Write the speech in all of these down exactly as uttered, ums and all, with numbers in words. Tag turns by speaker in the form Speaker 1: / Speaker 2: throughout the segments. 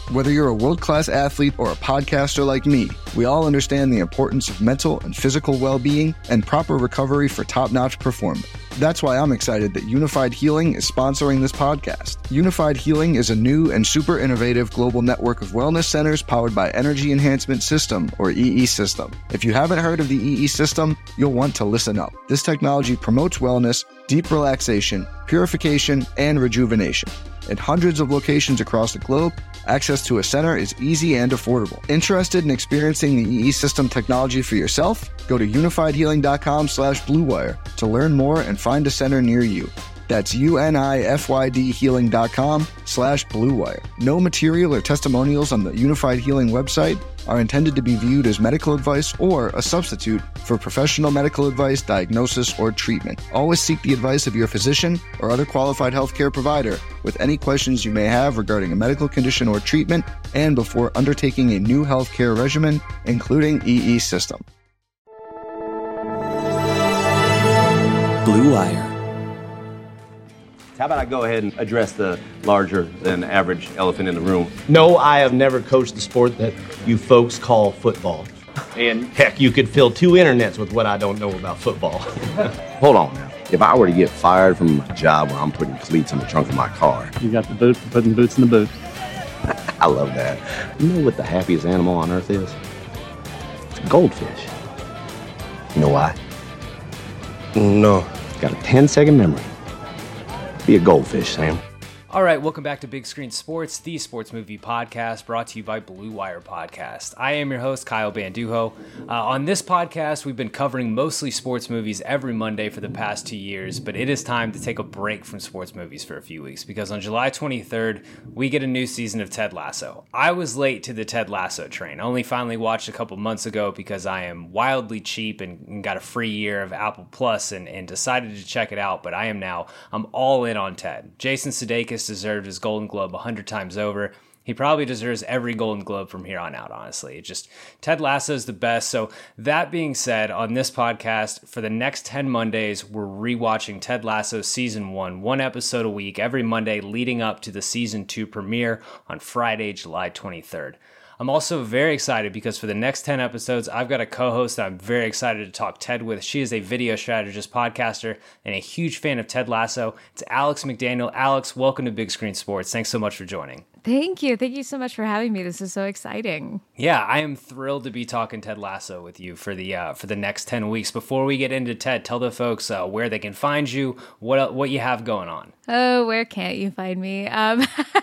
Speaker 1: Whether you're a world-class athlete or a podcaster like me, we all understand the importance of mental and physical well-being and proper recovery for top-notch performance. That's why I'm excited that Unified Healing is sponsoring this podcast. Unified Healing is a new and super innovative global network of wellness centers powered by Energy Enhancement System, or E E System. If you haven't heard of the E E System, you'll want to listen up. This technology promotes wellness, deep relaxation, purification, and rejuvenation. In hundreds of locations across the globe, access to a center is easy and affordable. Interested in experiencing the E E System technology for yourself? Go to unifiedhealing.com slash bluewire to learn more and find a center near you. That's U-N-I-F-Y-D healing.com slash bluewire. No material or testimonials on the Unified Healing website are intended to be viewed as medical advice or a substitute for professional medical advice, diagnosis, or treatment. Always seek the advice of your physician or other qualified healthcare provider with any questions you may have regarding a medical condition or treatment and before undertaking a new healthcare regimen, including E E System.
Speaker 2: Blue Wire.
Speaker 3: How about I go ahead and address the larger than average elephant in the room?
Speaker 4: No, I have never coached the sport that you folks call football. And heck, you could fill two internets with what I don't know about football.
Speaker 5: Hold on now. If I were to get fired from a job where I'm putting cleats in the trunk of my car.
Speaker 6: You got the boot for putting boots in the boot.
Speaker 5: I love that. You know what the happiest animal on earth is? It's a goldfish. You know why?
Speaker 4: No.
Speaker 5: It's got a ten second memory. Be a goldfish, Sam.
Speaker 7: All right, welcome back to Big Screen Sports, the sports movie podcast brought to you by Blue Wire Podcast. I am your host, Kyle Banduho. Uh, on this podcast, we've been covering mostly sports movies every Monday for the past two years, but it is time to take a break from sports movies for a few weeks because on July twenty-third, we get a new season of Ted Lasso. I was late to the Ted Lasso train. I only finally watched a couple months ago because I am wildly cheap and, and got a free year of Apple Plus and, and decided to check it out, but I am now, I'm all in on Ted. Jason Sudeikis deserved his Golden Globe a hundred times over. He probably deserves every Golden Globe from here on out, honestly. It just, Ted Lasso is the best. So that being said, on this podcast, for the next ten Mondays, we're rewatching Ted Lasso Season one, one episode a week, every Monday leading up to the Season two premiere on Friday, July twenty-third. I'm also very excited because for the next ten episodes, I've got a co-host that I'm very excited to talk Ted with. She is a video strategist, podcaster, and a huge fan of Ted Lasso. It's Alex McDaniel. Alex, welcome to Big Screen Sports. Thanks so much for joining.
Speaker 8: Thank you. Thank you so much for having me. This is so exciting.
Speaker 7: Yeah, I am thrilled to be talking Ted Lasso with you for the uh, for the next ten weeks. Before we get into Ted, tell the folks uh, where they can find you, what what you have going on.
Speaker 8: Oh, where can't you find me? Um,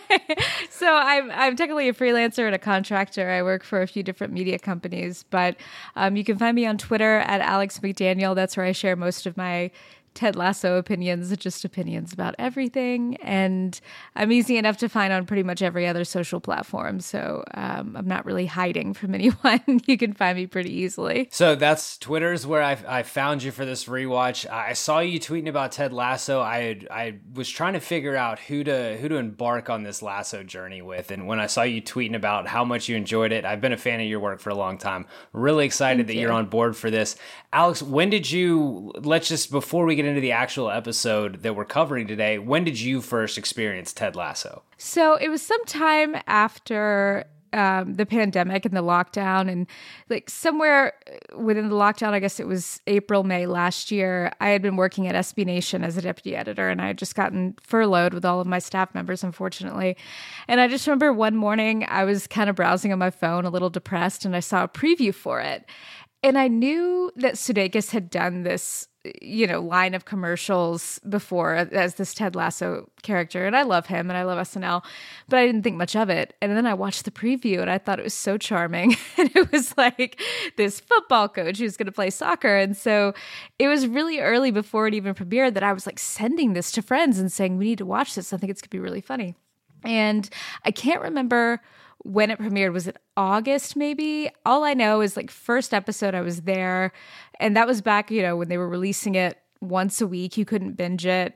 Speaker 8: so I'm I'm technically a freelancer and a contractor. I work for a few different media companies, but um, you can find me on Twitter at Alex McDaniel. That's where I share most of my Ted Lasso opinions, just opinions about everything. And I'm easy enough to find on pretty much every other social platform. So um, I'm not really hiding from anyone. You can find me pretty easily.
Speaker 7: So that's Twitter's where I, I found you for this rewatch. I saw you tweeting about Ted Lasso. I had, I was trying to figure out who to who to embark on this Lasso journey with. And when I saw you tweeting about how much you enjoyed it, I've been a fan of your work for a long time. Really excited
Speaker 8: Thank
Speaker 7: that
Speaker 8: you.
Speaker 7: you're on board for this. Alex, when did you, let's just, before we get into the actual episode that we're covering today, when did you first experience Ted Lasso?
Speaker 8: So it was sometime after um, the pandemic and the lockdown, and like somewhere within the lockdown, I guess it was April, May last year, I had been working at S B Nation as a deputy editor, and I had just gotten furloughed with all of my staff members, unfortunately. And I just remember one morning I was kind of browsing on my phone, a little depressed, and I saw a preview for it. And I knew that Sudeikis had done this, you know, line of commercials before as this Ted Lasso character. And I love him and I love S N L, but I didn't think much of it. And then I watched the preview and I thought it was so charming. And it was like this football coach who's going to play soccer. And so it was really early before it even premiered that I was like sending this to friends and saying, we need to watch this. I think it's going to be really funny. And I can't remember when it premiered. Was it August maybe? All I know is like first episode I was there, and that was back, you know, when they were releasing it once a week. You couldn't binge it.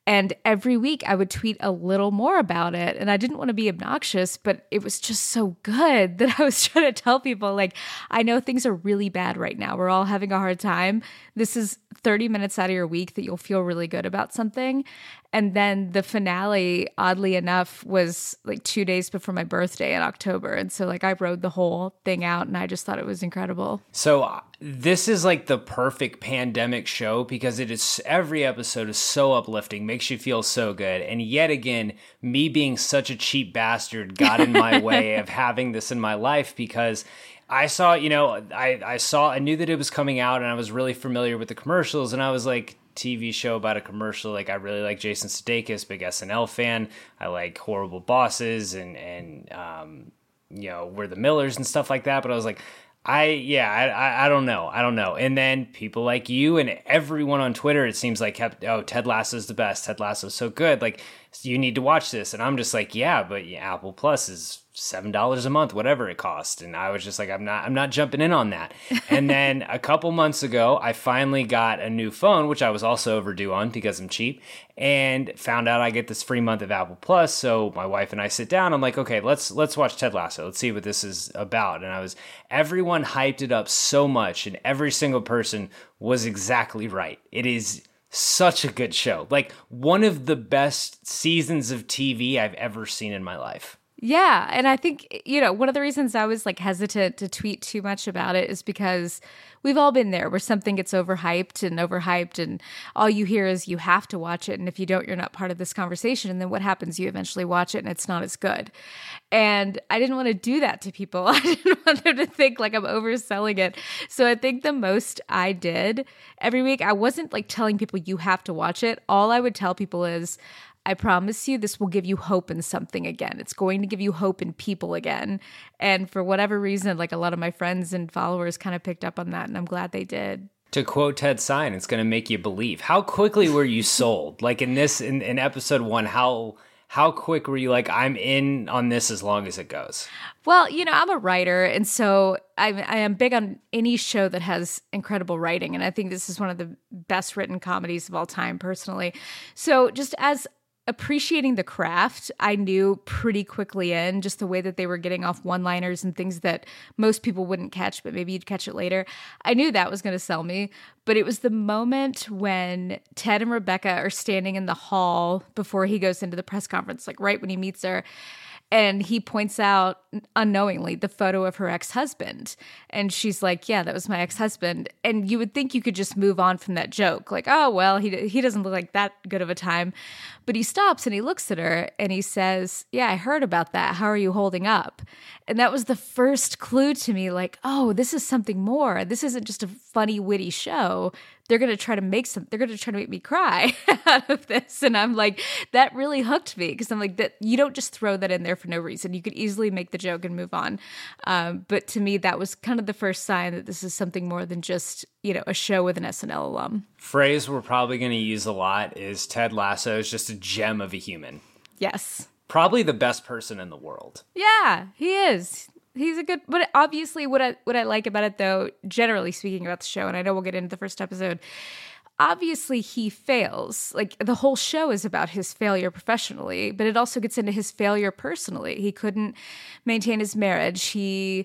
Speaker 8: And every week I would tweet a little more about it. And I didn't want to be obnoxious, but it was just so good that I was trying to tell people, like, I know things are really bad right now. We're all having a hard time. This is thirty minutes out of your week that you'll feel really good about something. And then the finale, oddly enough, was like two days before my birthday in October. And so like I rode the whole thing out and I just thought it was incredible.
Speaker 7: So uh, this is like the perfect pandemic show because it is, every episode is so uplifting, makes you feel so good. And yet again, me being such a cheap bastard got in my way of having this in my life because I saw, you know, I, I saw, I knew that it was coming out and I was really familiar with the commercials and I was like, T V show about a commercial. Like I really like Jason Sudeikis, big S N L fan. I like Horrible Bosses and, and, um, you know, We're the Millers and stuff like that. But I was like, I, yeah, I, I, I don't know. I don't know. And then people like you and everyone on Twitter, it seems like kept, oh, Ted Lasso's the best. Ted Lasso's so good. Like you need to watch this. And I'm just like, yeah, but yeah, Apple Plus is seven dollars a month, whatever it cost. And I was just like, I'm not, I'm not jumping in on that. And then a couple months ago, I finally got a new phone, which I was also overdue on because I'm cheap, and found out I get this free month of Apple Plus. So my wife and I sit down. I'm like, okay, let's, let's watch Ted Lasso. Let's see what this is about. And I was, everyone hyped it up so much and every single person was exactly right. It is such a good show. Like one of the best seasons of T V I've ever seen in my life.
Speaker 8: Yeah. And I think, you know, one of the reasons I was like hesitant to tweet too much about it is because we've all been there where something gets overhyped and overhyped and all you hear is you have to watch it. And if you don't, you're not part of this conversation. And then what happens? You eventually watch it and it's not as good. And I didn't want to do that to people. I didn't want them to think like I'm overselling it. So I think the most I did every week, I wasn't like telling people you have to watch it. All I would tell people is, I promise you this will give you hope in something again. It's going to give you hope in people again. And for whatever reason, like a lot of my friends and followers kind of picked up on that, and I'm glad they did.
Speaker 7: To quote Ted Sign, it's going to make you believe. How quickly were you sold? Like in this, in, in episode one, how how quick were you like, I'm in on this as long as it goes?
Speaker 8: Well, you know, I'm a writer, and so I, I am big on any show that has incredible writing, and I think this is one of the best written comedies of all time, personally. So just as appreciating the craft, I knew pretty quickly in just the way that they were getting off one-liners and things that most people wouldn't catch, but maybe you'd catch it later. I knew that was going to sell me, but it was the moment when Ted and Rebecca are standing in the hall before he goes into the press conference, like right when he meets her. And he points out unknowingly the photo of her ex-husband. And she's like, yeah, that was my ex-husband. And you would think you could just move on from that joke. Like, oh, well, he he doesn't look like that good of a time. But he stops and he looks at her and he says, yeah, I heard about that. How are you holding up? And that was the first clue to me, like, oh, this is something more. This isn't just a funny, witty show. They're going to try to make some, they're going to try to make me cry out of this. And I'm like, that really hooked me because I'm like, that you don't just throw that in there for no reason. You could easily make the joke and move on. Um, but to me, that was kind of the first sign that this is something more than just, you know, a show with an S N L alum.
Speaker 7: Phrase we're probably going to use a lot is Ted Lasso is just a gem of a human.
Speaker 8: Yes.
Speaker 7: Probably the best person in the world.
Speaker 8: Yeah, he is. He's a good, but obviously what I what I like about it though, generally speaking about the show, and I know we'll get into the first episode, obviously he fails. Like the whole show is about his failure professionally, but it also gets into his failure personally. He couldn't maintain his marriage. He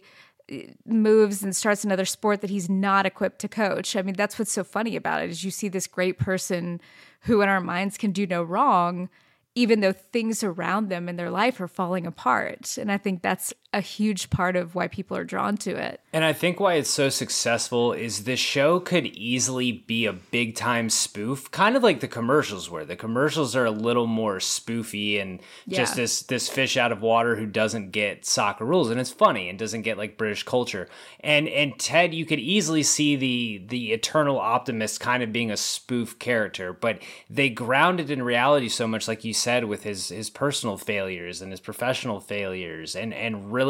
Speaker 8: moves and starts another sport that he's not equipped to coach. I mean, that's what's so funny about it is you see this great person who in our minds can do no wrong, even though things around them in their life are falling apart. And I think that's a huge part of why people are drawn to it.
Speaker 7: And I think why it's so successful is this show could easily be a big time spoof, kind of like the commercials were. The commercials are a little more spoofy and
Speaker 8: Yeah.
Speaker 7: just this this fish out of water who doesn't get soccer rules, and it's funny and doesn't get like British culture. And and Ted, you could easily see the the eternal optimist kind of being a spoof character, but they grounded in reality so much, like you said, with his his personal failures and his professional failures, and and really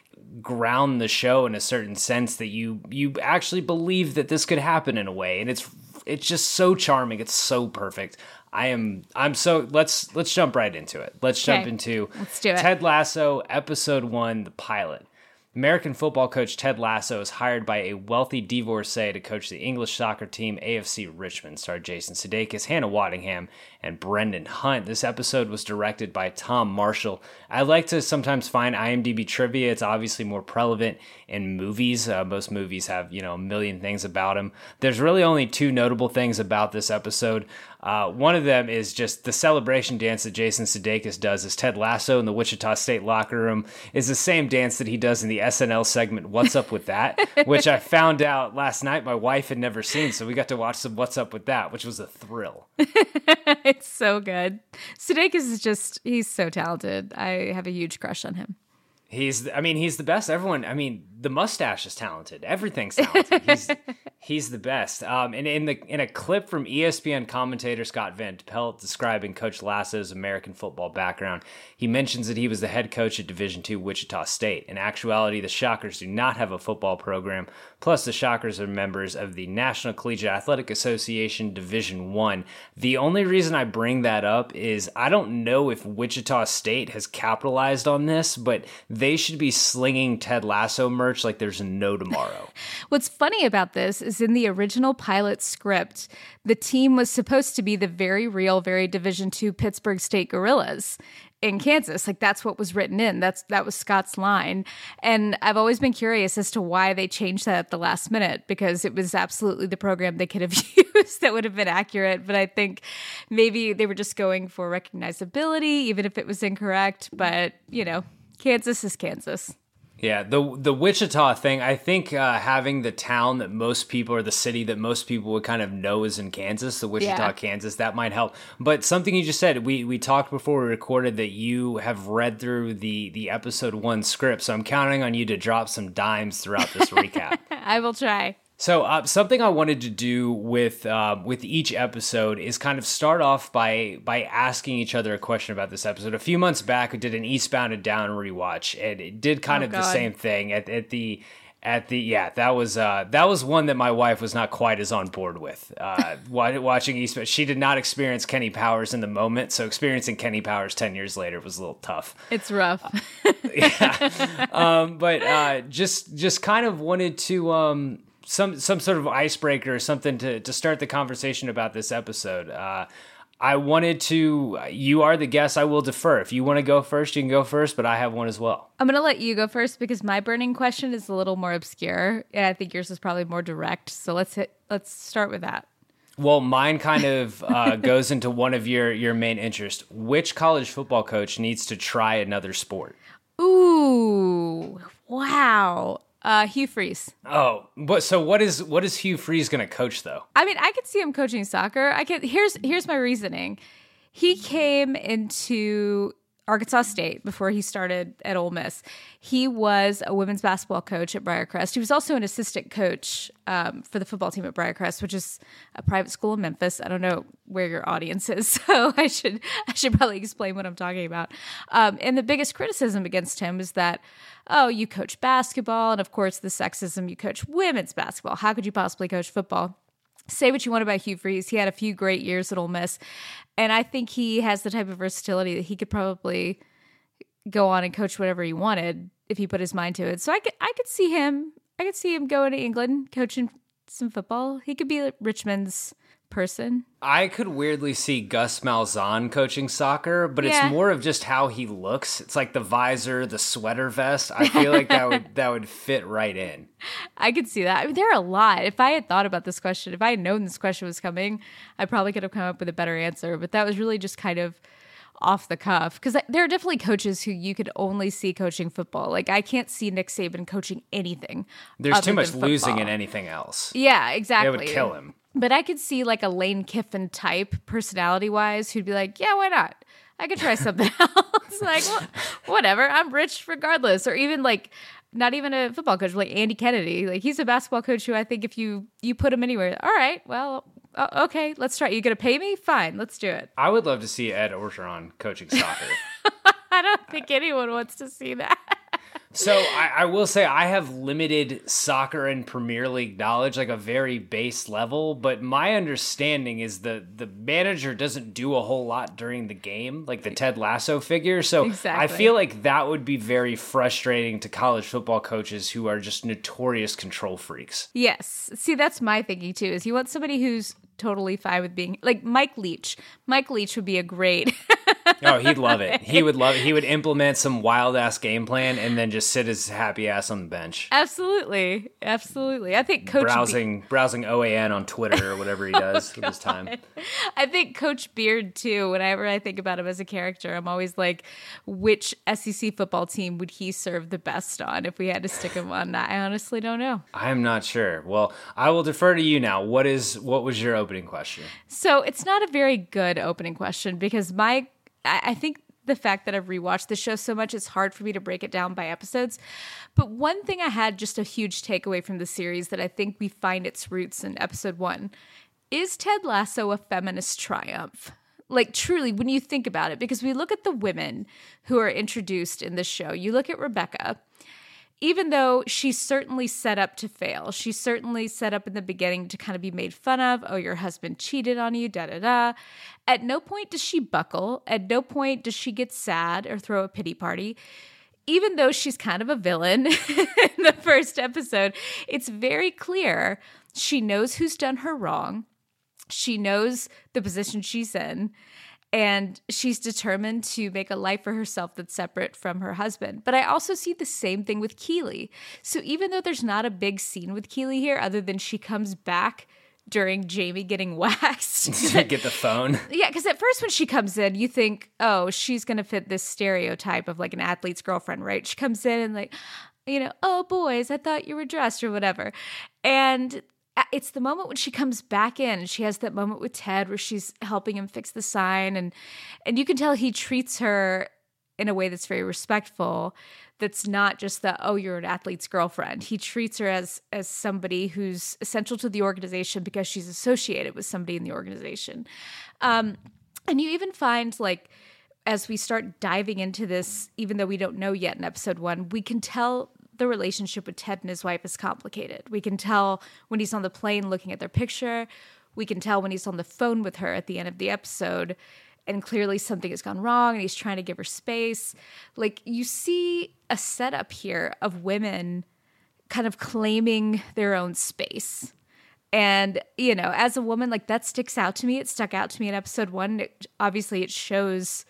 Speaker 7: ground the show in a certain sense that you you actually believe that this could happen in a way. And it's it's just so charming. It's so perfect. I am I'm so let's let's jump right into it. Let's jump
Speaker 8: Okay.
Speaker 7: into
Speaker 8: Let's do it.
Speaker 7: Ted Lasso episode one, the pilot. American football coach Ted Lasso is hired by a wealthy divorcee to coach the English soccer team A F C Richmond. Starred Jason Sudeikis, Hannah Waddingham, and Brendan Hunt. This episode was directed by Tom Marshall. I like to sometimes find IMDb trivia. It's obviously more prevalent in movies. Uh, most movies have, you know, a million things about them. There's really only two notable things about this episode. Uh, one of them is just the celebration dance that Jason Sudeikis does as Ted Lasso in the Wichita State locker room is the same dance that he does in the S N L segment What's Up With That, which I found out last night my wife had never seen, so we got to watch some What's Up With That, which was a thrill.
Speaker 8: It's so good. Sudeikis is just, he's so talented. I have a huge crush on him.
Speaker 7: He's, I mean, he's the best. Everyone, I mean, the mustache is talented. Everything's talented. He's he's the best. Um, and in the in a clip from E S P N commentator Scott Van Pelt describing Coach Lasso's American football background, he mentions that he was the head coach at Division two Wichita State. In actuality, the Shockers do not have a football program. Plus, the Shockers are members of the National Collegiate Athletic Association Division one. The only reason I bring that up is I don't know if Wichita State has capitalized on this, but they should be slinging Ted Lasso merch like there's no tomorrow.
Speaker 8: What's funny about this is in the original pilot script, the team was supposed to be the very real, very Division two Pittsburgh State Gorillas in Kansas. Like that's what was written in. That's that was Scott's line. And I've always been curious as to why they changed that at the last minute, because it was absolutely the program they could have used that would have been accurate. But I think maybe they were just going for recognizability, even if it was incorrect. But, you know, Kansas is Kansas.
Speaker 7: Yeah, the the Wichita thing, I think uh, having the town that most people, or the city that most people would kind of know is in Kansas, the Wichita,
Speaker 8: yeah.
Speaker 7: Kansas, that might help. But something you just said, we we talked before we recorded that you have read through the, the episode one script, so I'm counting on you to drop some dimes throughout this recap.
Speaker 8: I will try.
Speaker 7: So uh, something I wanted to do with uh, with each episode is kind of start off by by asking each other a question about this episode. A few months back, we did an Eastbound and Down rewatch, and it did kind
Speaker 8: oh,
Speaker 7: of
Speaker 8: God.
Speaker 7: the same thing at, at the at the yeah. That was uh, that was one that my wife was not quite as on board with. Uh, watching Eastbound, she did not experience Kenny Powers in the moment, so experiencing Kenny Powers ten years later was a little tough.
Speaker 8: It's rough.
Speaker 7: yeah, um, but uh, just just kind of wanted to. Um, Some some sort of icebreaker or something to, to start the conversation about this episode. Uh, I wanted to, you are the guest, I will defer. If you want to go first, you can go first, but I have one as well.
Speaker 8: I'm going to let you go first because my burning question is a little more obscure, and I think yours is probably more direct. So let's hit, let's start with that.
Speaker 7: Well, mine kind of uh, goes into one of your, your main interests. Which college football coach needs to try another sport?
Speaker 8: Ooh, wow. Uh, Hugh Freeze.
Speaker 7: Oh, but so what is what is Hugh Freeze going to coach though?
Speaker 8: I mean, I could see him coaching soccer. I could. Here's here's my reasoning. He came into Arkansas State before he started at Ole Miss. He was a women's basketball coach at Briarcrest. He was also an assistant coach um, for the football team at Briarcrest, which is a private school in Memphis. I don't know where your audience is, so I should I should probably explain what I'm talking about. Um, and the biggest criticism against him is that, oh, you coach basketball, and of course the sexism, you coach women's basketball. How could you possibly coach football? Say what you want about Hugh Freeze. He had a few great years at Ole Miss, and I think he has the type of versatility that he could probably go on and coach whatever he wanted if he put his mind to it. So I could, I could see him, I could see him going to England, coaching some football. He could be like Richmond's person.
Speaker 7: I could weirdly see Gus Malzahn coaching soccer, but
Speaker 8: Yeah.
Speaker 7: it's more of just how he looks. It's like the visor, the sweater vest. I feel like that would that would fit right in.
Speaker 8: I could see that. I mean, there are a lot. If I had thought about this question, if I had known this question was coming, I probably could have come up with a better answer. But that was really just kind of off the cuff, because there are definitely coaches who you could only see coaching football. Like I can't see Nick Saban coaching anything.
Speaker 7: There's
Speaker 8: other
Speaker 7: too much
Speaker 8: than
Speaker 7: losing
Speaker 8: football.
Speaker 7: in anything else.
Speaker 8: Yeah, exactly.
Speaker 7: It would kill him.
Speaker 8: But I could see like a Lane Kiffin type personality wise who'd be like, yeah, why not? I could try something else. Like, well, whatever. I'm rich regardless. Or even like, not even a football coach, like Andy Kennedy. Like he's a basketball coach who I think if you, you put him anywhere, all right, well, uh, okay, let's try. You going to pay me? Fine, let's do it.
Speaker 7: I would love to see Ed Orgeron coaching soccer.
Speaker 8: I don't think anyone wants to see that.
Speaker 7: So I, I will say I have limited soccer and Premier League knowledge, like a very base level. But my understanding is the the manager doesn't do a whole lot during the game, like the Ted Lasso figure. So
Speaker 8: exactly.
Speaker 7: I feel like that would be very frustrating to college football coaches who are just notorious control freaks.
Speaker 8: Yes. See, that's my thinking too, is you want somebody who's totally fine with being like Mike Leach. Mike Leach would be a great...
Speaker 7: Oh, he'd love it. He would love it. He would implement some wild ass game plan and then just sit his happy ass on the bench.
Speaker 8: Absolutely. Absolutely. I think Coach
Speaker 7: browsing Be- browsing O A N on Twitter or whatever he does
Speaker 8: oh,
Speaker 7: with his time.
Speaker 8: I think Coach Beard too, whenever I think about him as a character, I'm always like, which S E C football team would he serve the best on if we had to stick him on? I honestly don't know.
Speaker 7: I'm not sure. Well, I will defer to you now. What is what was your opening question?
Speaker 8: So it's not a very good opening question because my I think the fact that I've rewatched the show so much, it's hard for me to break it down by episodes. But one thing I had just a huge takeaway from the series that I think we find its roots in episode one is Ted Lasso a feminist triumph? Like truly, when you think about it, because we look at the women who are introduced in this show. You look at Rebecca. Even though she's certainly set up to fail, she's certainly set up in the beginning to kind of be made fun of. Oh, your husband cheated on you, da da da. At no point does she buckle. At no point does she get sad or throw a pity party. Even though she's kind of a villain in the first episode, it's very clear she knows who's done her wrong. She knows the position she's in. And she's determined to make a life for herself that's separate from her husband. But I also see the same thing with Keeley. So even though there's not a big scene with Keeley here, other than she comes back during Jamie getting waxed.
Speaker 7: Get the phone.
Speaker 8: Yeah, because at first when she comes in, you think, oh, she's going to fit this stereotype of like an athlete's girlfriend, right? She comes in and like, you know, oh, boys, I thought you were dressed or whatever. And it's the moment when she comes back in and she has that moment with Ted where she's helping him fix the sign. And, and you can tell he treats her in a way that's very respectful. That's not just the, oh, you're an athlete's girlfriend. He treats her as, as somebody who's essential to the organization because she's associated with somebody in the organization. Um, and you even find like, as we start diving into this, even though we don't know yet in episode one, we can tell the relationship with Ted and his wife is complicated. We can tell when he's on the plane looking at their picture. We can tell when he's on the phone with her at the end of the episode, and clearly something has gone wrong and he's trying to give her space. Like, you see a setup here of women kind of claiming their own space. And, you know, as a woman, like, that sticks out to me. It stuck out to me in episode one. It, obviously, it shows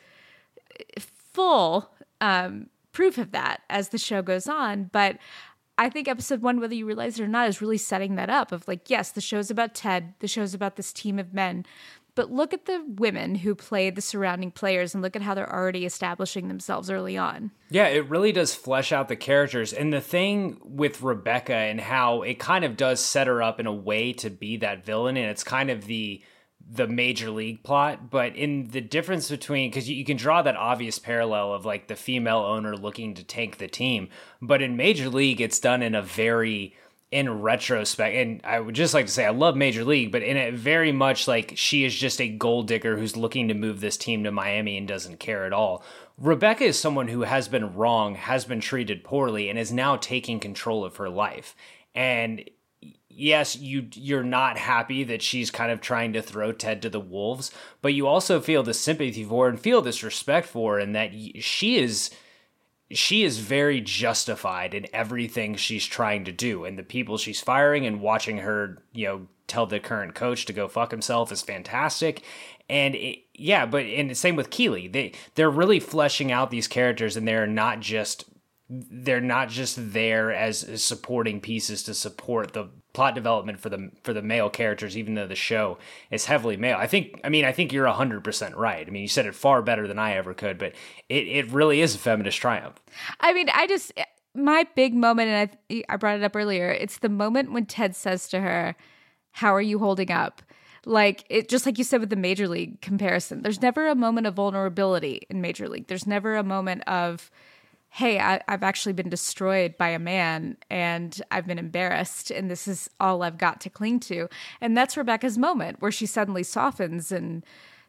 Speaker 8: full um proof of that as the show goes on. But I think episode one, whether you realize it or not, is really setting that up of like, yes, the show's about Ted, the show's about this team of men, but look at the women who play the surrounding players and look at how they're already establishing themselves early on. Yeah, it really does flesh out the characters. And the thing with Rebecca and how it kind of does set her up in a way to be that villain, and it's kind of the the major league plot, but in the difference between, because you, you can draw that obvious parallel of like the female owner looking to tank the team, but in Major League, it's done in a very, in retrospect, and I would just like to say I love Major League, but in it very much like she is just a gold digger who's looking to move this team to Miami and doesn't care at all. Rebecca is someone who has been wrong, has been treated poorly, and is now taking control of her life. And yes, you, you're not happy that she's kind of trying to throw Ted to the wolves, but you also feel the sympathy for her and feel this respect for her, and that she is she is very justified in everything she's trying to do, and the people she's firing and watching her, you know, tell the current coach to go fuck himself is fantastic. And it, yeah, but and the same with Keeley. They they're really fleshing out these characters, and they're not just they're not just there as, as supporting pieces to support the plot development for the for the male characters, even though the show is heavily male. I think, I mean, I think you're one hundred percent right. I mean, you said it far better than I ever could, but it, it really is a feminist triumph. I mean, I just, my big moment, and I, I brought it up earlier, it's the moment when Ted says to her, how are you holding up? Like, it just like you said with the Major League comparison, there's never a moment of vulnerability in Major League. There's never a moment of, hey, I, I've actually been destroyed by a man and I've been embarrassed and this is all I've got to cling to. And that's Rebecca's moment where she suddenly softens and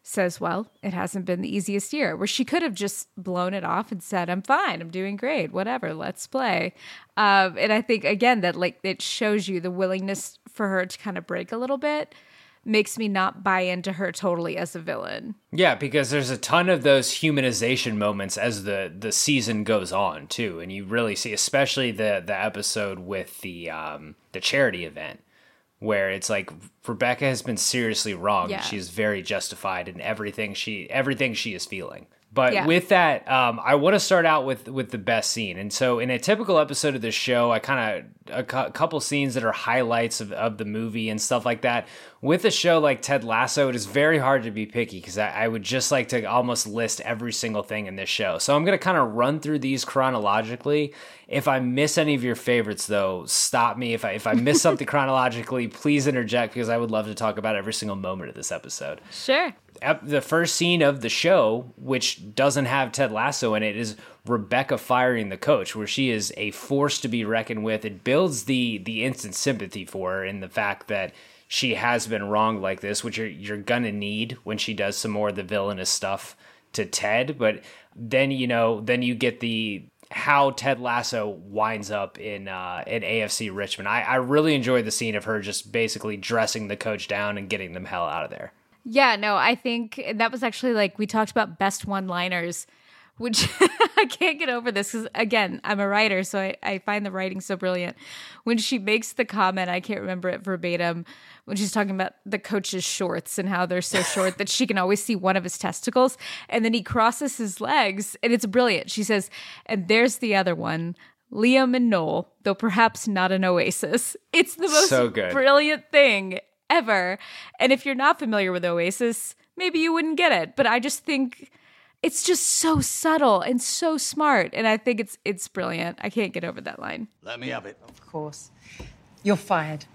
Speaker 8: says, well, it hasn't been the easiest year, where she could have just blown it off and said, I'm fine, I'm doing great, whatever, let's play. Um, and I think, again, that like it shows you the willingness for her to kind of break a little bit makes me not buy into her totally as a villain.
Speaker 7: Yeah, because there's a ton of those humanization moments as the, the season goes on, too. And you really see, especially the, the episode with the um, the charity event, where it's like Rebecca has been seriously wronged.
Speaker 8: Yeah.
Speaker 7: She's very justified in everything she everything she is feeling. But
Speaker 8: Yeah.
Speaker 7: with that, um, I want to start out with with the best scene. And so in a typical episode of this show, I kind of, a cu- couple scenes that are highlights of, of the movie and stuff like that. With a show like Ted Lasso, it is very hard to be picky because I, I would just like to almost list every single thing in this show. So I'm going to kind of run through these chronologically. If I miss any of your favorites, though, stop me. If I, if I miss something chronologically, please interject because I would love to talk about every single moment of this episode.
Speaker 8: Sure.
Speaker 7: The first scene of the show, which doesn't have Ted Lasso in it, is Rebecca firing the coach, where she is a force to be reckoned with. It builds the the instant sympathy for her in the fact that she has been wronged like this, which you're, you're gonna need when she does some more of the villainous stuff to Ted. But then, you know, then you get the how Ted Lasso winds up in uh, in A F C Richmond. I, I really enjoyed the scene of her just basically dressing the coach down and getting them hell out of there.
Speaker 8: Yeah, no, I think that was actually like, we talked about best one-liners, which I can't get over this because, again, I'm a writer, so I, I find the writing so brilliant. When she makes the comment, I can't remember it verbatim, when she's talking about the coach's shorts and how they're so short that she can always see one of his testicles, and then he crosses his legs, and it's brilliant. She says, and there's the other one, Liam and Noel, though perhaps not an oasis. It's the most
Speaker 7: So good.
Speaker 8: brilliant thing ever. And if you're not familiar with Oasis, maybe you wouldn't get it. But I just think it's just so subtle and so smart. And I think it's it's brilliant. I can't get over that line.
Speaker 2: Let me have it.
Speaker 9: Of course. You're fired.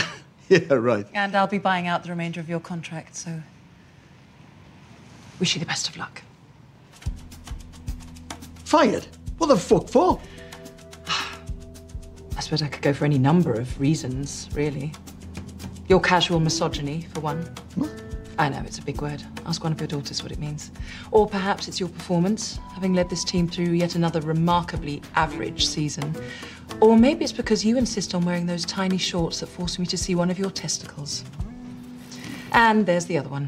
Speaker 2: Yeah, right.
Speaker 9: And I'll be buying out the remainder of your contract, so wish you the best of luck.
Speaker 2: Fired? What the fuck for?
Speaker 9: I suppose I could go for any number of reasons, really. Your casual misogyny, for one.
Speaker 2: What?
Speaker 9: I know, it's a big word. Ask one of your daughters what it means. Or perhaps it's your performance, having led this team through yet another remarkably average season. Or maybe it's because you insist on wearing those tiny shorts that force me to see one of your testicles. And there's the other one.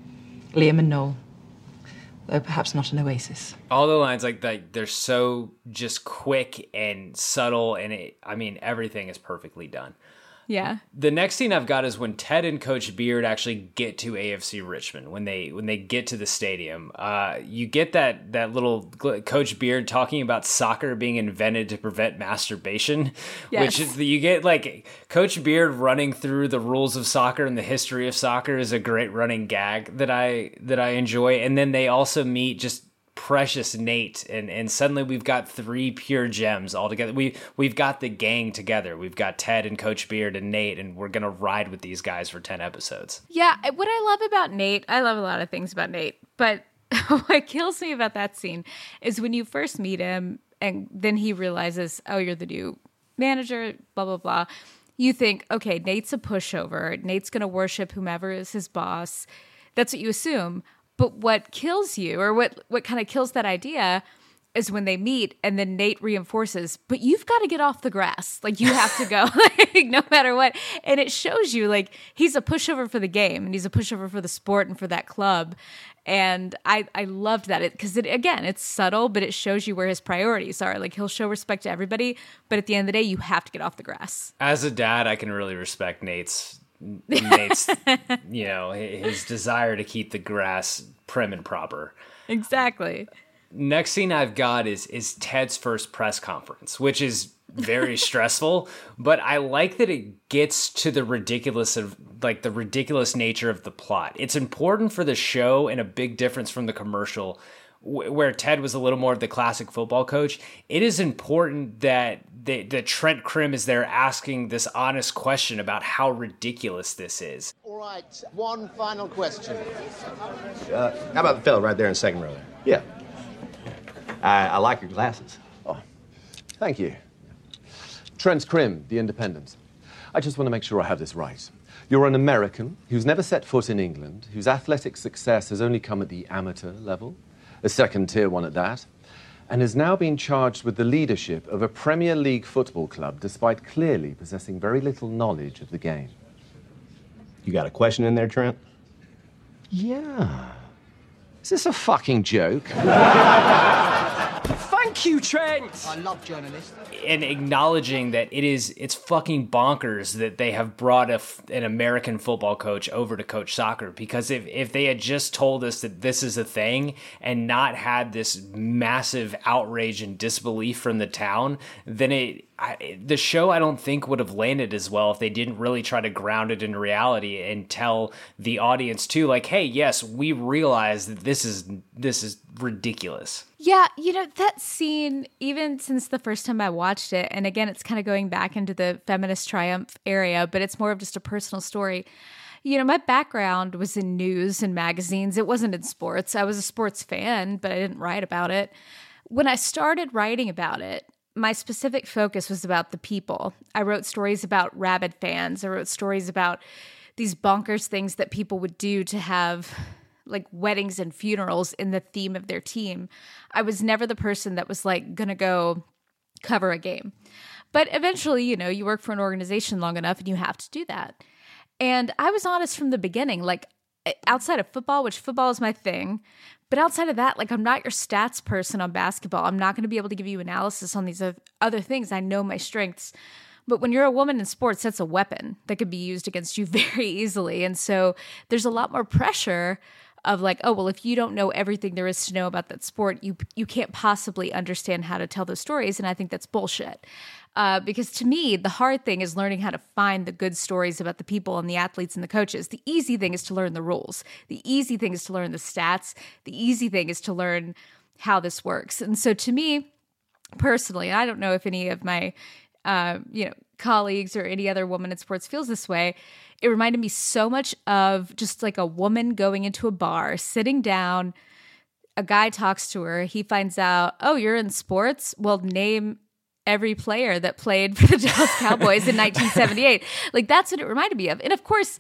Speaker 9: Liam and Noel. Though perhaps not an oasis.
Speaker 7: All the lines like that, they're so just quick and subtle, and it, I mean, everything is perfectly done.
Speaker 8: Yeah.
Speaker 7: The next scene I've got is when Ted and Coach Beard actually get to A F C Richmond. When they when they get to the stadium, uh, you get that that little Coach Beard talking about soccer being invented to prevent masturbation,
Speaker 8: Yes.
Speaker 7: which is you get like Coach Beard running through the rules of soccer and the history of soccer is a great running gag that I that I enjoy. And then they also meet just precious Nate, and and suddenly we've got three pure gems all together. We we've got the gang together. We've got Ted and Coach Beard and Nate, and we're gonna ride with these guys for ten episodes.
Speaker 8: Yeah, what I love about Nate, I love a lot of things about Nate, but what kills me about that scene is when you first meet him and then he realizes, oh, you're the new manager, blah, blah, blah. You think, okay, Nate's a pushover. Nate's going to worship whomever is his boss. That's what you assume. But what kills you, or what, what kind of kills that idea, is when they meet and then Nate reinforces, but you've got to get off the grass. Like, you have to go, like, no matter what. And it shows you, like, he's a pushover for the game and he's a pushover for the sport and for that club. And I, I loved that because, it, again, it's subtle, but it shows you where his priorities are. Like, he'll show respect to everybody, but at the end of the day, you have to get off the grass.
Speaker 7: As a dad, I can really respect Nate's Nate's, you know, his desire to keep the grass prim and proper.
Speaker 8: Exactly.
Speaker 7: Next scene I've got is is Ted's first press conference, which is very stressful, but I like that it gets to the ridiculous of like the ridiculous nature of the plot. It's important for the show and a big difference from the commercial where Ted was a little more of the classic football coach. It is important that the, that Trent Crimm is there asking this honest question about how ridiculous this is.
Speaker 10: All right, one final question.
Speaker 4: Uh, how about the fellow right there in the second row there?
Speaker 5: Yeah.
Speaker 4: I, I like your glasses.
Speaker 5: Oh, thank you. Trent Crimm, The Independent. I just want to make sure I have this right.
Speaker 4: You're an American who's never set foot in England, whose athletic success has only come at the amateur level, a second-tier one at that, and has now been charged with the leadership of a Premier League football club, despite clearly possessing very little knowledge of the game.
Speaker 3: You got a question in there, Trent?
Speaker 4: Yeah. Is this a fucking joke?
Speaker 11: Thank you, Trent!
Speaker 2: I love journalists.
Speaker 7: And acknowledging that it is, it's fucking bonkers that they have brought a, an American football coach over to coach soccer. Because if, if they had just told us that this is a thing and not had this massive outrage and disbelief from the town, then it, I, the show I don't think would have landed as well if they didn't really try to ground it in reality and tell the audience too, like, hey, yes, we realize that this is this is ridiculous.
Speaker 8: Yeah, you know, that scene, even since the first time I watched it, and again, it's kind of going back into the feminist triumph area, but it's more of just a personal story. You know, my background was in news and magazines. It wasn't in sports. I was a sports fan, but I didn't write about it. When I started writing about it, my specific focus was about the people. I wrote stories about rabid fans. I wrote stories about these bonkers things that people would do to have like weddings and funerals in the theme of their team. I was never the person that was like going to go cover a game. But eventually, you know, you work for an organization long enough and you have to do that. And I was honest from the beginning, like outside of football, which football is my thing, but outside of that, like I'm not your stats person on basketball. I'm not going to be able to give you analysis on these other things. I know my strengths. But when you're a woman in sports, that's a weapon that could be used against you very easily. And so there's a lot more pressure of like, oh, well, if you don't know everything there is to know about that sport, you you can't possibly understand how to tell those stories. And I think that's bullshit. Uh, because to me, the hard thing is learning how to find the good stories about the people and the athletes and the coaches. The easy thing is to learn the rules. The easy thing is to learn the stats. The easy thing is to learn how this works. And so to me, personally, I don't know if any of my uh, you know, colleagues or any other woman in sports feels this way. It reminded me so much of just like a woman going into a bar, sitting down, a guy talks to her, he finds out, oh, you're in sports? Well, name every player that played for the Dallas Cowboys in nineteen seventy-eight. Like, that's what it reminded me of. And of course,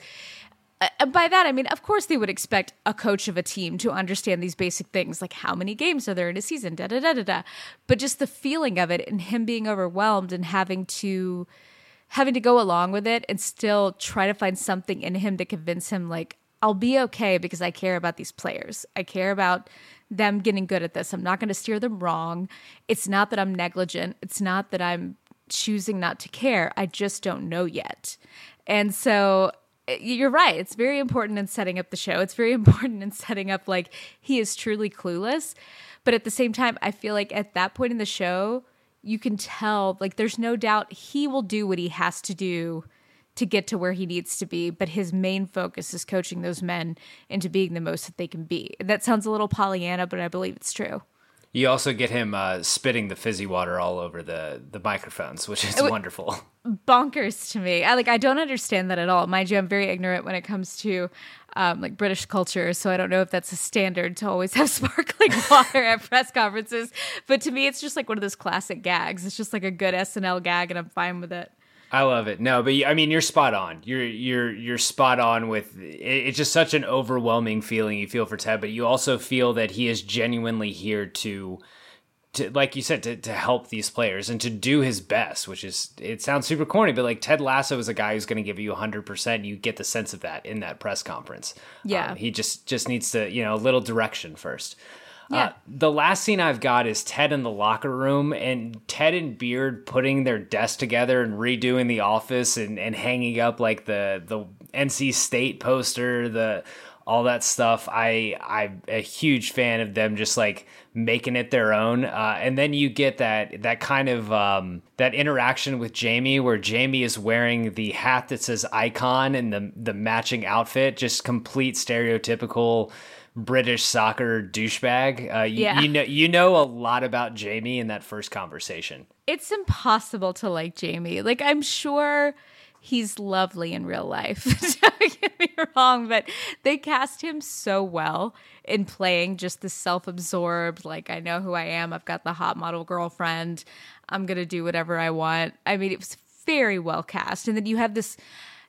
Speaker 8: uh, by that, I mean, of course they would expect a coach of a team to understand these basic things, like how many games are there in a season, da da da da da. But just the feeling of it and him being overwhelmed and having to having to go along with it and still try to find something in him to convince him, like, I'll be okay because I care about these players. I care about them getting good at this. I'm not going to steer them wrong. It's not that I'm negligent. It's not that I'm choosing not to care. I just don't know yet. And so you're right. It's very important in setting up the show. It's very important in setting up, like, he is truly clueless. But at the same time, I feel like at that point in the show, you can tell, like, there's no doubt he will do what he has to do to get to where he needs to be, but his main focus is coaching those men into being the most that they can be. That sounds a little Pollyanna, but I believe it's true.
Speaker 7: You also get him uh, spitting the fizzy water all over the, the microphones, which is w- wonderful.
Speaker 8: Bonkers to me. I like. I don't understand that at all. Mind you, I'm very ignorant when it comes to um, like British culture, so I don't know if that's a standard to always have sparkling water at press conferences. But to me, it's just like one of those classic gags. It's just like a good S N L gag, and I'm fine with it.
Speaker 7: I love it. No, but I mean, you're spot on. You're you're you're spot on with it. It's just such an overwhelming feeling you feel for Ted, but you also feel that he is genuinely here to, to like you said, to, to help these players and to do his best, which is, it sounds super corny, but like Ted Lasso is a guy who's going to give you one hundred percent. You get the sense of that in that press conference.
Speaker 8: Yeah.
Speaker 7: Um, he just, just needs to, you know, a little direction first.
Speaker 8: Yeah.
Speaker 7: Uh, the last scene I've got is Ted in the locker room and Ted and Beard putting their desk together and redoing the office and, and hanging up like the, the N C State poster, the all that stuff. I, I'm a huge fan of them just like making it their own. Uh, and then you get that that kind of um, that interaction with Jamie where Jamie is wearing the hat that says Icon and the the matching outfit, just complete stereotypical British soccer douchebag. Uh, you,
Speaker 8: yeah.
Speaker 7: you know, you know a lot about Jamie in that first conversation.
Speaker 8: It's impossible to like Jamie. Like, I'm sure he's lovely in real life. Don't get me wrong, but they cast him so well in playing just the self-absorbed, like, I know who I am. I've got the hot model girlfriend. I'm going to do whatever I want. I mean, it was very well cast. And then you have this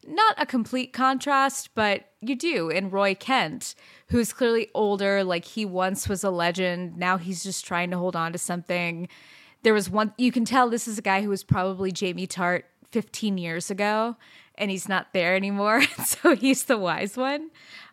Speaker 8: not a complete contrast, but you do in Roy Kent, who's clearly older. Like, he once was a legend. Now he's just trying to hold on to something. There was one, you can tell this is a guy who was probably Jamie Tart fifteen years ago, and he's not there anymore. So he's the wise one.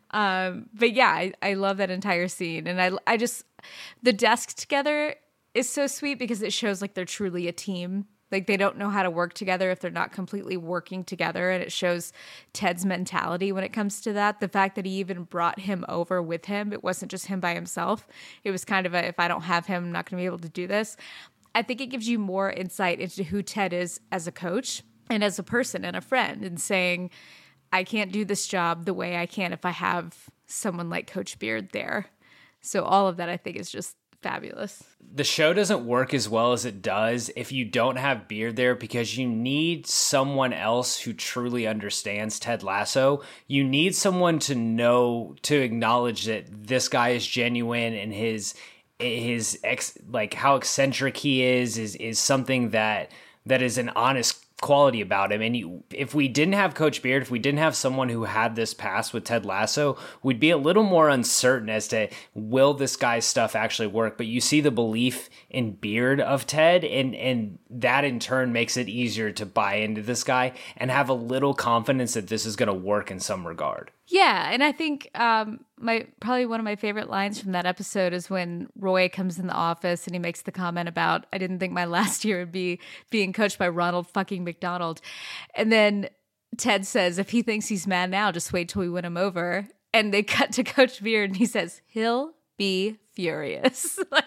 Speaker 8: Um, but yeah, I, I love that entire scene. And I, I just, the desk together is so sweet because it shows like they're truly a team. Like, they don't know how to work together if they're not completely working together. And it shows Ted's mentality when it comes to that. The fact that he even brought him over with him. It wasn't just him by himself. It was kind of a, if I don't have him, I'm not going to be able to do this. I think it gives you more insight into who Ted is as a coach and as a person and a friend, and saying, I can't do this job the way I can if I have someone like Coach Beard there. So all of that, I think, is just fabulous.
Speaker 7: The show doesn't work as well as it does if you don't have Beard there, because you need someone else who truly understands Ted Lasso. You need someone to know, to acknowledge that this guy is genuine, and his his ex, like how eccentric he is is is something that that is an honest quality about him. And you, if we didn't have Coach Beard, if we didn't have someone who had this past with Ted Lasso, we'd be a little more uncertain as to, will this guy's stuff actually work? But you see the belief in Beard of Ted, and and that in turn makes it easier to buy into this guy and have a little confidence that this is going to work in some regard.
Speaker 8: Yeah, and I think um, my probably one of my favorite lines from that episode is when Roy comes in the office and he makes the comment about, I didn't think my last year would be being coached by Ronald fucking McDonald. And then Ted says, if he thinks he's mad now, just wait till we win him over. And they cut to Coach Beard and he says, he'll be furious. Like,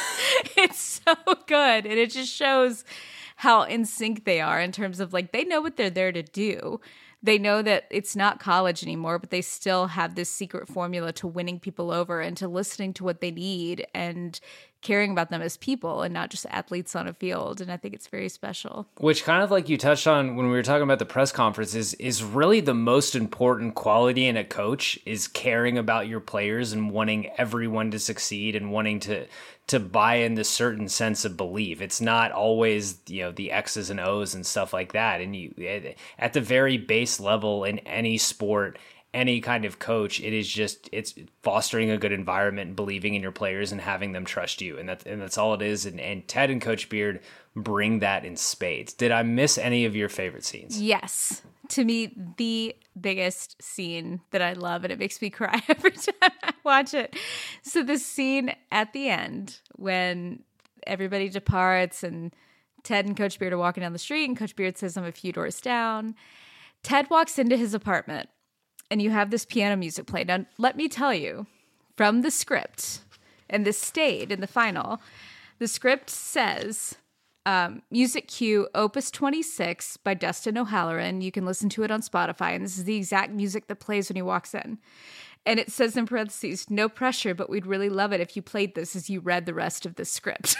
Speaker 8: it's so good. And it just shows how in sync they are in terms of, like, they know what they're there to do. They know that it's not college anymore, but they still have this secret formula to winning people over and to listening to what they need and caring about them as people and not just athletes on a field. And I think it's very special.
Speaker 7: Which, kind of like you touched on when we were talking about the press conference, is, is really the most important quality in a coach, is caring about your players and wanting everyone to succeed and wanting to to buy in this certain sense of belief. It's not always, you know, the X's and O's and stuff like that. And you, at the very base level in any sport, any kind of coach, it is just, it's fostering a good environment and believing in your players and having them trust you. And that's, and that's all it is. And, and Ted and Coach Beard bring that in spades. Did I miss any of your favorite scenes?
Speaker 8: Yes. To me, the biggest scene that I love, and it makes me cry every time I watch it. So the scene at the end when everybody departs and Ted and Coach Beard are walking down the street, and Coach Beard says, I'm a few doors down. Ted walks into his apartment and you have this piano music played. Now, let me tell you, from the script, and this stayed in the final, the script says, um, music cue Opus twenty-six by Dustin O'Halloran. You can listen to it on Spotify, and this is the exact music that plays when he walks in. And it says in parentheses, no pressure, but we'd really love it if you played this as you read the rest of the script.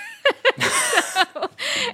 Speaker 8: so,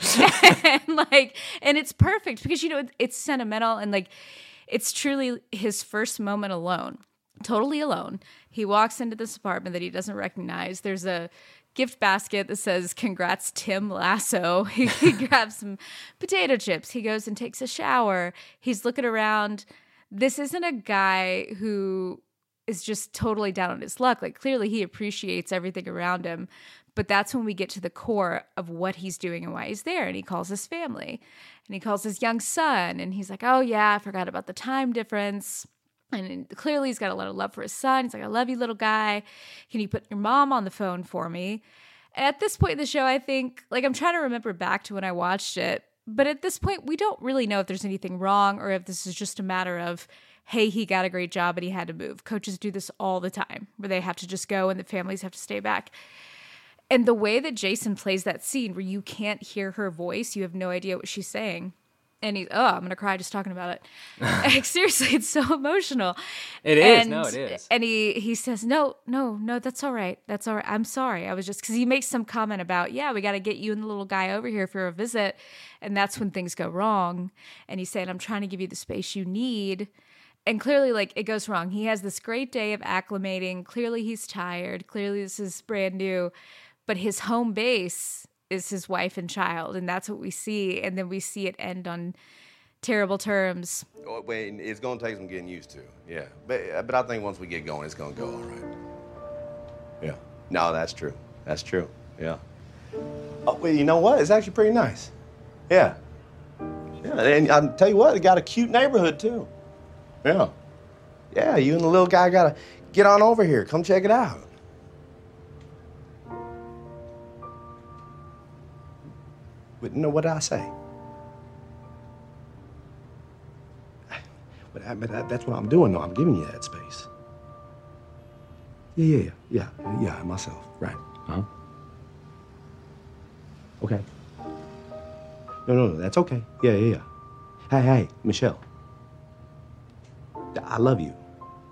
Speaker 8: and like, and it's perfect because, you know, it, it's sentimental, and like, it's truly his first moment alone, totally alone. He walks into this apartment that he doesn't recognize. There's a gift basket that says, congrats, Tim Lasso. He, he grabs some potato chips. He goes and takes a shower. He's looking around. This isn't a guy who is just totally down on his luck. Like, clearly he appreciates everything around him. But that's when we get to the core of what he's doing and why he's there. And he calls his family. And he calls his young son. And he's like, oh, yeah, I forgot about the time difference. And clearly he's got a lot of love for his son. He's like, I love you, little guy. Can you put your mom on the phone for me? And at this point in the show, I think, like, I'm trying to remember back to when I watched it. But at this point, we don't really know if there's anything wrong or if this is just a matter of, hey, he got a great job and he had to move. Coaches do this all the time where they have to just go and the families have to stay back. And the way that Jason plays that scene where you can't hear her voice, you have no idea what she's saying. And he's, oh, I'm going to cry just talking about it. Like, seriously, it's so emotional.
Speaker 7: It is.
Speaker 8: And,
Speaker 7: no, it is.
Speaker 8: And he, he says, no, no, no, that's all right. That's all right. I'm sorry. I was just, because he makes some comment about, yeah, we got to get you and the little guy over here for a visit. And that's when things go wrong. And he's saying, I'm trying to give you the space you need. And clearly, like, it goes wrong. He has this great day of acclimating. Clearly, he's tired. Clearly, this is brand new. But his home base is his wife and child, and that's what we see. And then we see it end on terrible terms.
Speaker 5: Oh, wait, it's going to take some getting used to. Yeah. But, but I think once we get going, it's going to go all right. Yeah. No, that's true. That's true. Yeah. Oh, well, you know what? It's actually pretty nice. Yeah. Yeah, and I'll tell you what, it got a cute neighborhood, too. Yeah. Yeah, you and the little guy got to get on over here. Come check it out. But, no, what did I say? But, I, but I, that's what I'm doing, though. I'm giving you that space. Yeah, yeah, yeah. Yeah, yeah, myself. Right. Uh-huh. Okay. No, no, no, that's okay. Yeah, yeah, yeah. Hey, hey, Michelle. I love you.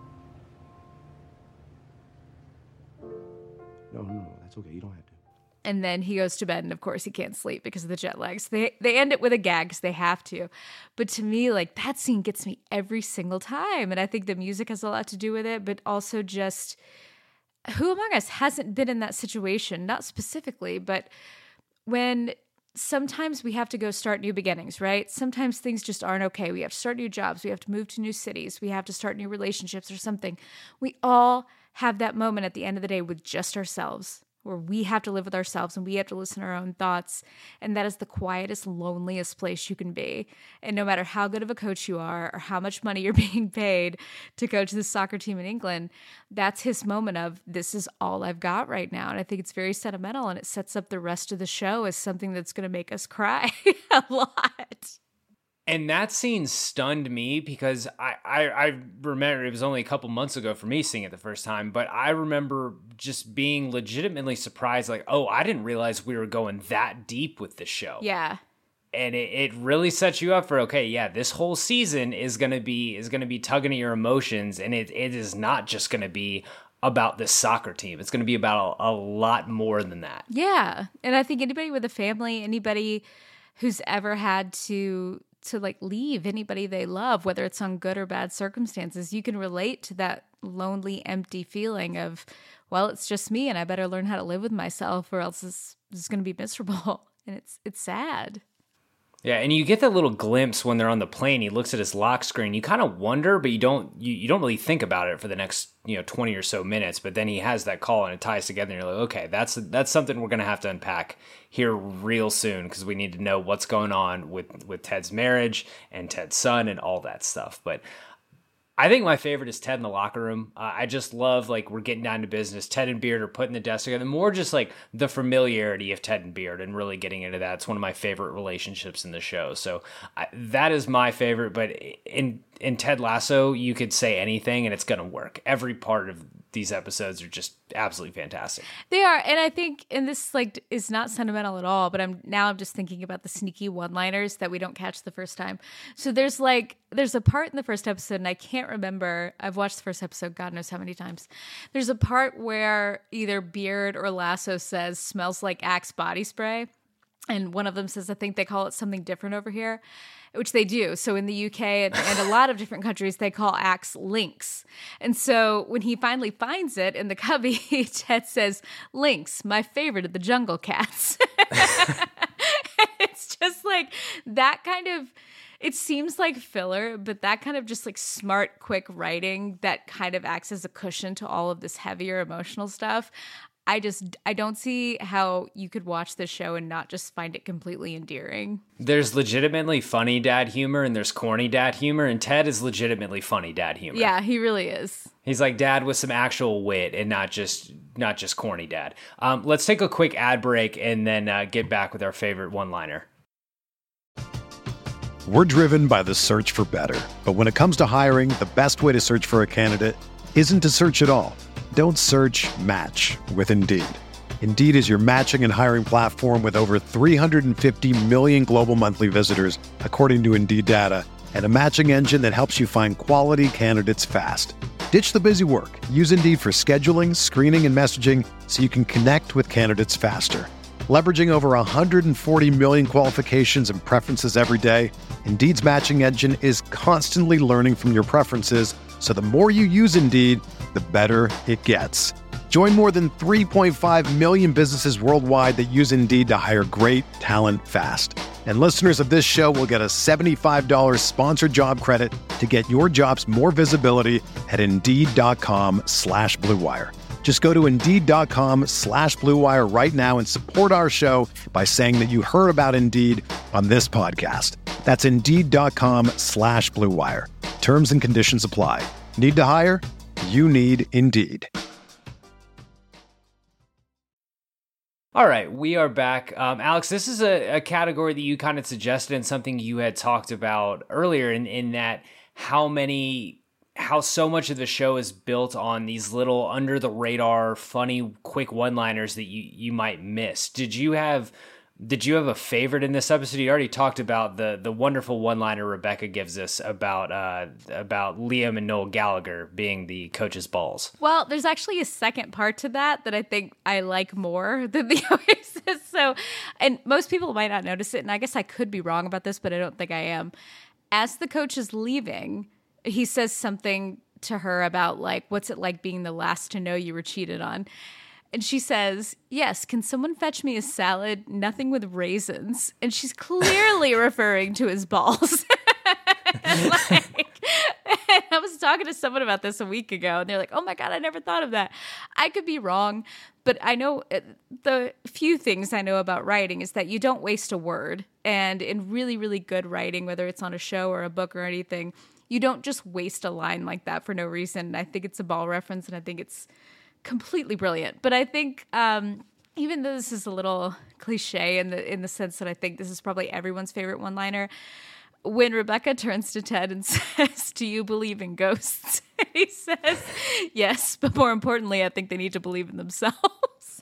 Speaker 5: No, no, no, that's okay. You don't have to.
Speaker 8: And then he goes to bed, and of course he can't sleep because of the jet lag. So they, they end it with a gag because they have to. But to me, like, that scene gets me every single time. And I think the music has a lot to do with it, but also just who among us hasn't been in that situation? Not specifically, but when sometimes we have to go start new beginnings, right? Sometimes things just aren't okay. We have to start new jobs. We have to move to new cities. We have to start new relationships or something. We all have that moment at the end of the day with just ourselves, where we have to live with ourselves and we have to listen to our own thoughts. And that is the quietest, loneliest place you can be. And no matter how good of a coach you are or how much money you're being paid to coach the soccer team in England, that's his moment of, this is all I've got right now. And I think it's very sentimental, and it sets up the rest of the show as something that's going to make us cry a lot.
Speaker 7: And that scene stunned me because I, I, I remember it was only a couple months ago for me seeing it the first time, but I remember just being legitimately surprised, like, oh, I didn't realize we were going that deep with this show.
Speaker 8: Yeah.
Speaker 7: And it, it really sets you up for, okay, yeah, this whole season is gonna be is gonna be tugging at your emotions, and it it is not just gonna be about this soccer team. It's gonna be about a, a lot more than that.
Speaker 8: Yeah. And I think anybody with a family, anybody who's ever had to to like leave anybody they love, whether it's on good or bad circumstances, you can relate to that lonely, empty feeling of, well, it's just me and I better learn how to live with myself or else this, this is going to be miserable. And it's it's sad.
Speaker 7: Yeah, and you get that little glimpse when they're on the plane. He looks at his lock screen. You kind of wonder, but you don't you, you don't really think about it for the next, you know, twenty or so minutes. But then he has that call and it ties together. And you're like, okay, that's that's something we're going to have to unpack here real soon because we need to know what's going on with, with Ted's marriage and Ted's son and all that stuff. But I think my favorite is Ted in the locker room. Uh, I just love, like, we're getting down to business. Ted and Beard are putting the desk together. More just, like, the familiarity of Ted and Beard and really getting into that. It's one of my favorite relationships in the show. So I, that is my favorite. But in in Ted Lasso, you could say anything and it's going to work. Every part of these episodes are just absolutely fantastic.
Speaker 8: They are. And I think, and this like is not sentimental at all, but I'm now I'm just thinking about the sneaky one-liners that we don't catch the first time. So there's like, there's a part in the first episode, and I can't remember, I've watched the first episode God knows how many times. There's a part where either Beard or Lasso says, smells like Axe body spray. And one of them says, I think they call it something different over here, which they do. So in the U K and, and a lot of different countries, they call Axe Lynx. And so when he finally finds it in the cubby, Ted says, Lynx, my favorite of the jungle cats. It's just like that kind of, it seems like filler, but that kind of just like smart, quick writing that kind of acts as a cushion to all of this heavier emotional stuff. I just, I don't see how you could watch this show and not just find it completely endearing.
Speaker 7: There's legitimately funny dad humor and there's corny dad humor, and Ted is legitimately funny dad humor.
Speaker 8: Yeah, he really is.
Speaker 7: He's like dad with some actual wit and not just not just corny dad. Um, let's take a quick ad break and then uh, get back with our favorite one-liner.
Speaker 11: We're driven by the search for better. But when it comes to hiring, the best way to search for a candidate isn't to search at all. Don't search, match with Indeed. Indeed is your matching and hiring platform with over three hundred fifty million global monthly visitors, according to Indeed data, and a matching engine that helps you find quality candidates fast. Ditch the busy work. Use Indeed for scheduling, screening, and messaging so you can connect with candidates faster. Leveraging over one hundred forty million qualifications and preferences every day, Indeed's matching engine is constantly learning from your preferences, so the more you use Indeed, the better it gets. Join more than three point five million businesses worldwide that use Indeed to hire great talent fast. And listeners of this show will get a seventy-five dollars sponsored job credit to get your jobs more visibility at Indeed.com slash Blue Wire. Just go to Indeed.com slash Blue Wire right now and support our show by saying that you heard about Indeed on this podcast. That's Indeed.com slash Blue Wire. Terms and conditions apply. Need to hire? You need Indeed.
Speaker 7: All right, we are back. Um, Alex, this is a, a category that you kind of suggested and something you had talked about earlier in, in that how many, how so much of the show is built on these little under the radar, funny, quick one-liners that you, you might miss. Did you have, did you have a favorite in this episode? You already talked about the the wonderful one-liner Rebecca gives us about uh, about Liam and Noel Gallagher being the coach's balls.
Speaker 8: Well, there's actually a second part to that that I think I like more than the Oasis. So, and most people might not notice it, and I guess I could be wrong about this, but I don't think I am. As the coach is leaving, he says something to her about, like, what's it like being the last to know you were cheated on? And she says, yes, can someone fetch me a salad? Nothing with raisins. And she's clearly referring to his balls. like, and I was talking to someone about this a week ago, and they're like, oh my God, I never thought of that. I could be wrong, but I know the few things I know about writing is that you don't waste a word. And in really, really good writing, whether it's on a show or a book or anything, you don't just waste a line like that for no reason. And I think it's a ball reference, and I think it's completely brilliant. But I think um, even though this is a little cliche in the in the sense that I think this is probably everyone's favorite one-liner, when Rebecca turns to Ted and says, do you believe in ghosts? He says, yes, but more importantly, I think they need to believe in themselves.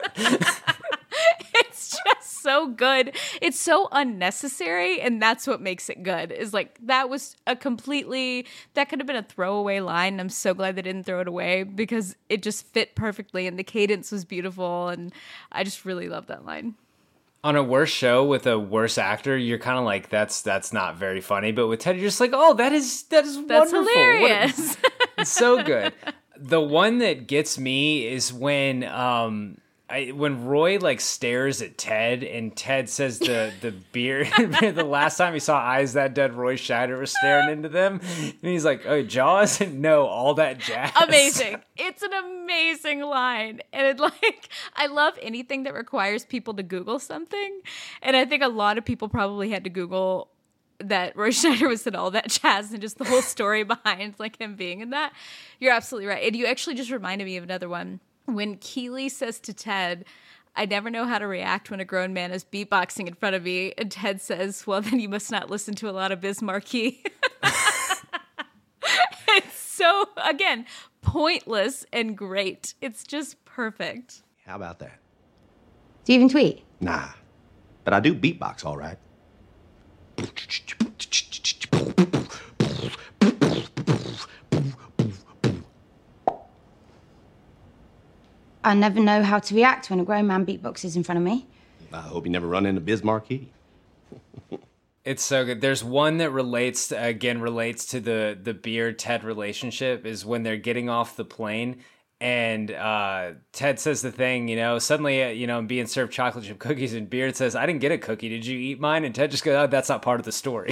Speaker 8: It's just so good. It's so unnecessary, and that's what makes it good. Is like, that was a completely, that could have been a throwaway line, and I'm so glad they didn't throw it away because it just fit perfectly, and the cadence was beautiful, and I just really love that line.
Speaker 7: On a worse show with a worse actor, you're kind of like, that's that's not very funny. But with Ted, you're just like, oh, that is that is
Speaker 8: That's
Speaker 7: wonderful.
Speaker 8: hilarious.
Speaker 7: What a, it's so good. The one that gets me is when um I, when Roy like stares at Ted and Ted says the the beard. The last time he saw Eyes That Dead, Roy Scheider was staring into them, and he's like, "Oh, Jaws? No, all that jazz."
Speaker 8: Amazing! It's an amazing line, and it like I love anything that requires people to Google something, and I think a lot of people probably had to Google that Roy Scheider was in All That Jazz and just the whole story behind like him being in that. You're absolutely right, and you actually just reminded me of another one. When Keeley says to Ted, I never know how to react when a grown man is beatboxing in front of me. And Ted says, well, then you must not listen to a lot of Biz Markie. It's so, again, pointless and great. It's just perfect.
Speaker 5: How about that?
Speaker 10: Do you even tweet?
Speaker 5: Nah, but I do beatbox all right.
Speaker 10: I never know how to react when a grown man beatboxes in front of me.
Speaker 5: I hope you never run into Biz Markie.
Speaker 7: It's so good. There's one that relates, to, again, relates to the the Beard Ted relationship is when they're getting off the plane and uh, Ted says the thing, you know, suddenly, uh, you know, I'm being served chocolate chip cookies and Beard says, I didn't get a cookie. Did you eat mine? And Ted just goes, oh, that's not part of the story.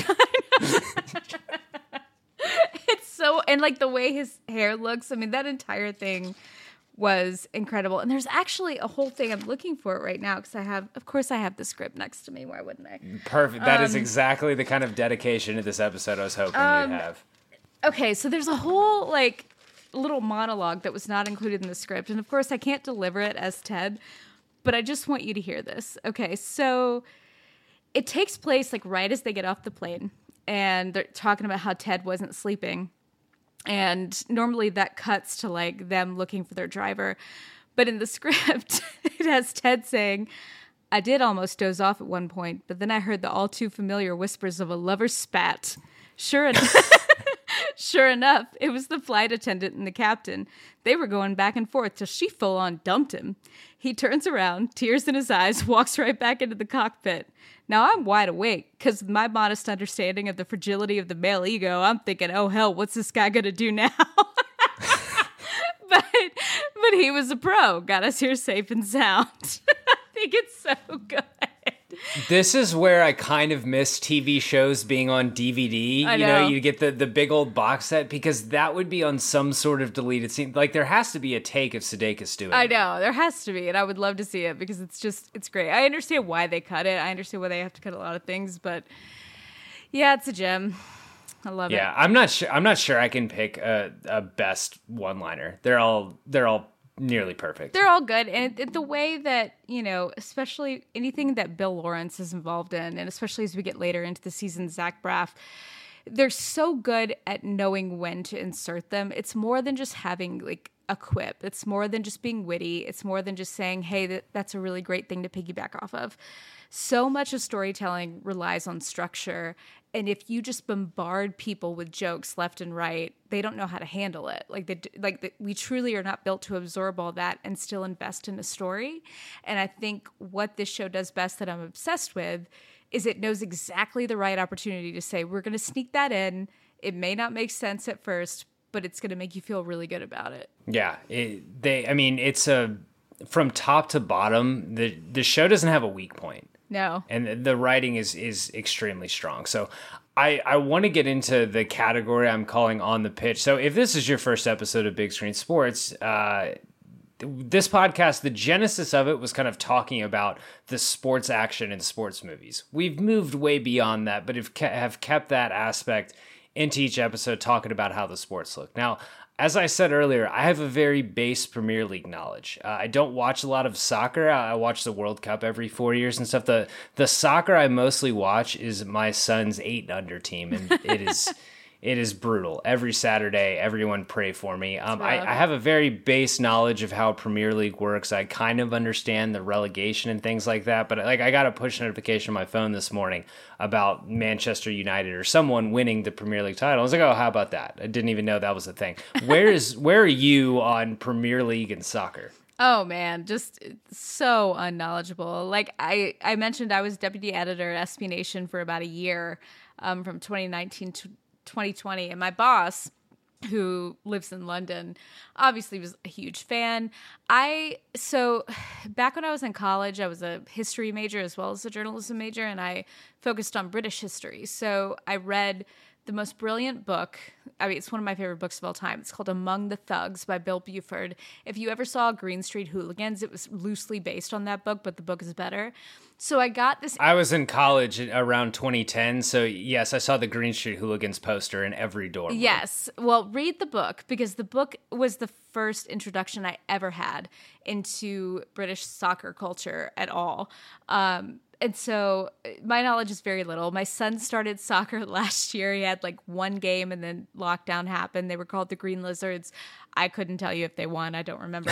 Speaker 8: It's so, and like the way his hair looks, I mean, that entire thing was incredible. And there's actually a whole thing, I'm looking for it right now because I have, of course I have the script next to me. Why wouldn't I?
Speaker 7: Perfect. That
Speaker 8: um,
Speaker 7: is exactly the kind of dedication to this episode I was hoping
Speaker 8: um,
Speaker 7: you'd have.
Speaker 8: Okay, so there's a whole like little monologue that was not included in the script. And of course I can't deliver it as Ted, but I just want you to hear this. Okay, so it takes place like right as they get off the plane and they're talking about how Ted wasn't sleeping. And normally that cuts to like them looking for their driver. But in the script, it has Ted saying, I did almost doze off at one point, but then I heard the all too familiar whispers of a lover's spat. Sure enough, sure enough, it was the flight attendant and the captain. They were going back and forth till she full on dumped him. He turns around, tears in his eyes, walks right back into the cockpit. Now, I'm wide awake, because with my modest understanding of the fragility of the male ego, I'm thinking, oh, hell, what's this guy going to do now? but but he was a pro, got us here safe and sound. I think it's so good.
Speaker 7: This is where I kind of miss T V shows being on D V D.
Speaker 8: I
Speaker 7: you know.
Speaker 8: know.
Speaker 7: You get the, the big old box set because that would be on some sort of deleted scene. Like there has to be a take of Sudeikis doing
Speaker 8: I
Speaker 7: it.
Speaker 8: know, there has to be, and I would love to see it because it's just, it's great. I understand why they cut it. I understand why they have to cut a lot of things, but yeah, it's a gem. I love
Speaker 7: Yeah,
Speaker 8: it.
Speaker 7: I'm not sure. I'm not sure I can pick a, a best one-liner. They're all they're all nearly perfect.
Speaker 8: They're all good, and it, the way that, you know, especially anything that Bill Lawrence is involved in, and especially as we get later into the season, Zach Braff, they're so good at knowing when to insert them. It's more than just having like a quip. It's more than just being witty. It's more than just saying, hey, that, that's a really great thing to piggyback off of. So much of storytelling relies on structure. And if you just bombard people with jokes left and right, they don't know how to handle it. Like, the, like the, we truly are not built to absorb all that and still invest in a story. And I think what this show does best that I'm obsessed with is it knows exactly the right opportunity to say, we're going to sneak that in. It may not make sense at first, but it's going to make you feel really good about it.
Speaker 7: Yeah, it, they. I mean, it's a from top to bottom. The the show doesn't have a weak point.
Speaker 8: No.
Speaker 7: And the writing is is extremely strong. So I, I want to get into the category I'm calling On the Pitch. So if this is your first episode of Big Screen Sports, uh, this podcast, the genesis of it was kind of talking about the sports action in sports movies. We've moved way beyond that, but have have kept that aspect into each episode, talking about how the sports look. Now, as I said earlier, I have a very base Premier League knowledge. Uh, I don't watch a lot of soccer. I watch the World Cup every four years and stuff. The the soccer I mostly watch is my son's eight and under team, and it is it is brutal. Every Saturday, everyone pray for me. Um, I, I have a very base knowledge of how Premier League works. I kind of understand the relegation and things like that, but like I got a push notification on my phone this morning about Manchester United or someone winning the Premier League title. I was like, oh, how about that? I didn't even know that was a thing. Where is where are you on Premier League and soccer?
Speaker 8: Oh man, just so unknowledgeable. Like I, I mentioned, I was deputy editor at S B Nation for about a year, um, from twenty nineteen to twenty twenty, and my boss, who lives in London, obviously was a huge fan. I so back when I was in college, I was a history major as well as a journalism major, and I focused on British history. So I read the most brilliant book. I mean, it's one of my favorite books of all time. It's called Among the Thugs by Bill Buford. If you ever saw Green Street Hooligans, it was loosely based on that book, but the book is better. So I got this.
Speaker 7: I was in college around twenty ten, so yes, I saw the Green Street Hooligans poster in every dorm room.
Speaker 8: Yes. Well, read the book, because the book was the first introduction I ever had into British soccer culture at all. Um, And so my knowledge is very little. My son started soccer last year. He had like one game and then lockdown happened. They were called the Green Lizards. I couldn't tell you if they won. I don't remember.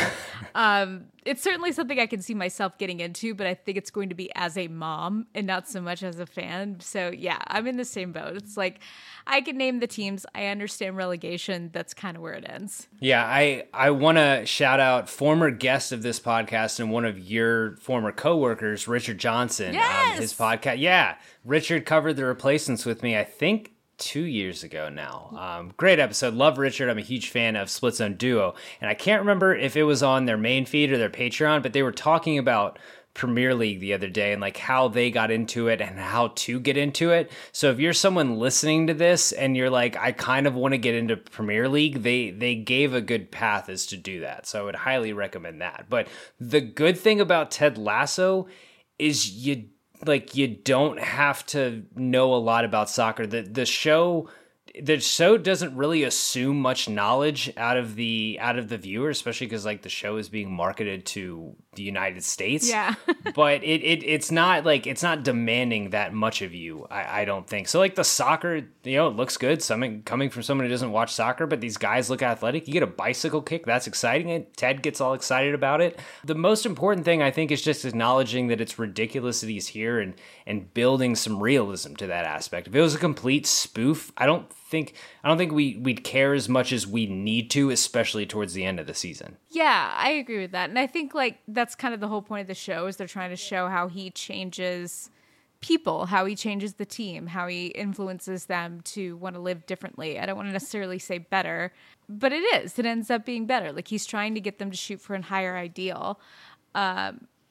Speaker 8: um, it's certainly something I can see myself getting into, but I think it's going to be as a mom and not so much as a fan. So yeah, I'm in the same boat. It's like I can name the teams. I understand relegation. That's kind of where it ends.
Speaker 7: Yeah, I, I want to shout out former guest of this podcast and one of your former coworkers, Richard Johnson.
Speaker 8: Yes!
Speaker 7: Um, his podcast. Yeah, Richard covered The Replacements with me, I think, two years ago now. Um, great episode. Love Richard. I'm a huge fan of Split Zone Duo. And I can't remember if it was on their main feed or their Patreon, but they were talking about Premier League the other day and like how they got into it and how to get into it. So if you're someone listening to this and you're like, I kind of want to get into Premier League, they they gave a good path as to do that. So I would highly recommend that. But the good thing about Ted Lasso is you like you don't have to know a lot about soccer. The the show the show doesn't really assume much knowledge out of the out of the viewer, especially because like the show is being marketed to the United States.
Speaker 8: Yeah.
Speaker 7: But it, it it's not like it's not demanding that much of you, I, I don't think. So like the soccer, you know, it looks good. Something coming from someone who doesn't watch soccer, but these guys look athletic. You get a bicycle kick, that's exciting. And Ted gets all excited about it. The most important thing I think is just acknowledging that it's ridiculous that he's here and and building some realism to that aspect. If it was a complete spoof, I don't think I don't think we we'd care as much as we need to, especially towards the end of the season.
Speaker 8: Yeah, I agree with that. And I think like that's kind of the whole point of the show is they're trying to show how he changes people, how he changes the team, how he influences them to want to live differently. I don't want to necessarily say better, but it is. It ends up being better. Like he's trying to get them to shoot for a higher ideal. Um,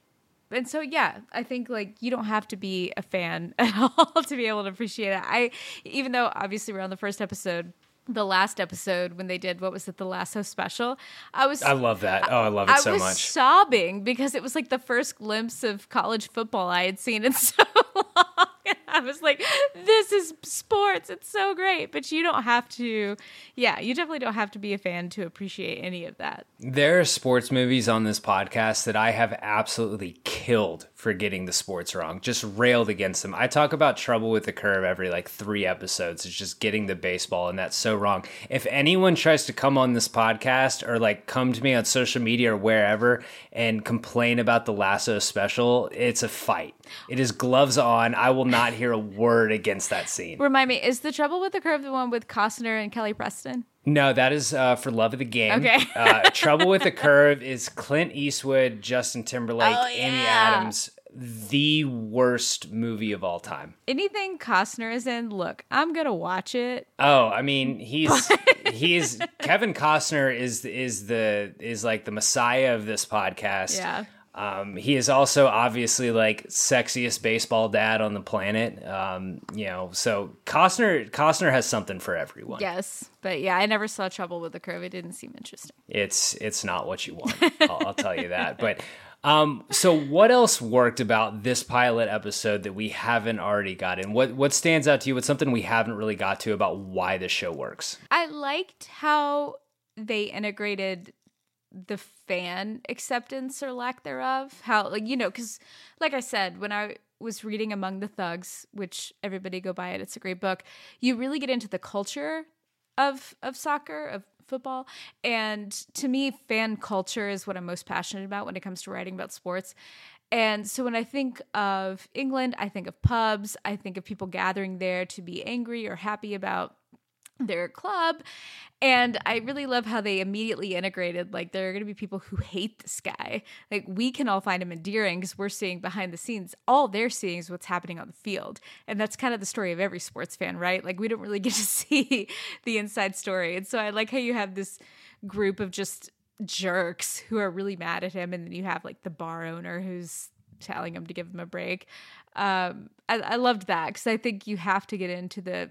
Speaker 8: And so, yeah, I think like you don't have to be a fan at all to be able to appreciate it. I, even though obviously we're on the first episode, the last episode when they did, what was it, the Lasso special? I was,
Speaker 7: I love that. Oh, I love it
Speaker 8: I
Speaker 7: so
Speaker 8: was
Speaker 7: much.
Speaker 8: sobbing because it was like the first glimpse of college football I had seen in so long. I was like, this is sports. It's so great. But you don't have to, yeah, you definitely don't have to be a fan to appreciate any of that.
Speaker 7: There are sports movies on this podcast that I have absolutely killed for getting the sports wrong, just railed against them. I talk about Trouble with the Curve every like three episodes. It's just getting the baseball, and that's so wrong. If anyone tries to come on this podcast or like come to me on social media or wherever and complain about the Lasso special, it's a fight. It is gloves on. I will not hear a word against that scene.
Speaker 8: Remind me, is the Trouble with the Curve the one with Costner and Kelly Preston?
Speaker 7: No, that is uh, for Love of the Game.
Speaker 8: Okay.
Speaker 7: uh, Trouble with the Curve is Clint Eastwood, Justin Timberlake,
Speaker 8: Oh, yeah.
Speaker 7: Amy Adams. The worst movie of all time.
Speaker 8: Anything Costner is in, look, I'm gonna watch it.
Speaker 7: Oh, I mean, he's he's Kevin Costner is is the is like the messiah of this podcast.
Speaker 8: Yeah.
Speaker 7: Um, he is also obviously like sexiest baseball dad on the planet. Um, you know, so Costner Costner has something for everyone.
Speaker 8: Yes, but yeah, I never saw Trouble with the Curve. It didn't seem interesting.
Speaker 7: It's it's not what you want. I'll, I'll tell you that. But um, so what else worked about this pilot episode that we haven't already got in? What what stands out to you? What's something we haven't really got to about why the show works?
Speaker 8: I liked how they integrated the fan acceptance or lack thereof. How, like, you know, because like I said, when I was reading Among the Thugs, which everybody go buy it, it's a great book, you really get into the culture of of soccer, of football. And to me, fan culture is what I'm most passionate about when it comes to writing about sports. And so when I think of England, I think of pubs, I think of people gathering there to be angry or happy about their club. And I really love how they immediately integrated, like, there are going to be people who hate this guy. Like, we can all find him endearing because we're seeing behind the scenes. All they're seeing is what's happening on the field. And that's kind of the story of every sports fan, right? Like, we don't really get to see the inside story. And so I like how you have this group of just jerks who are really mad at him. And then you have, like, the bar owner who's telling him to give him a break. Um, I, I loved that because I think you have to get into the,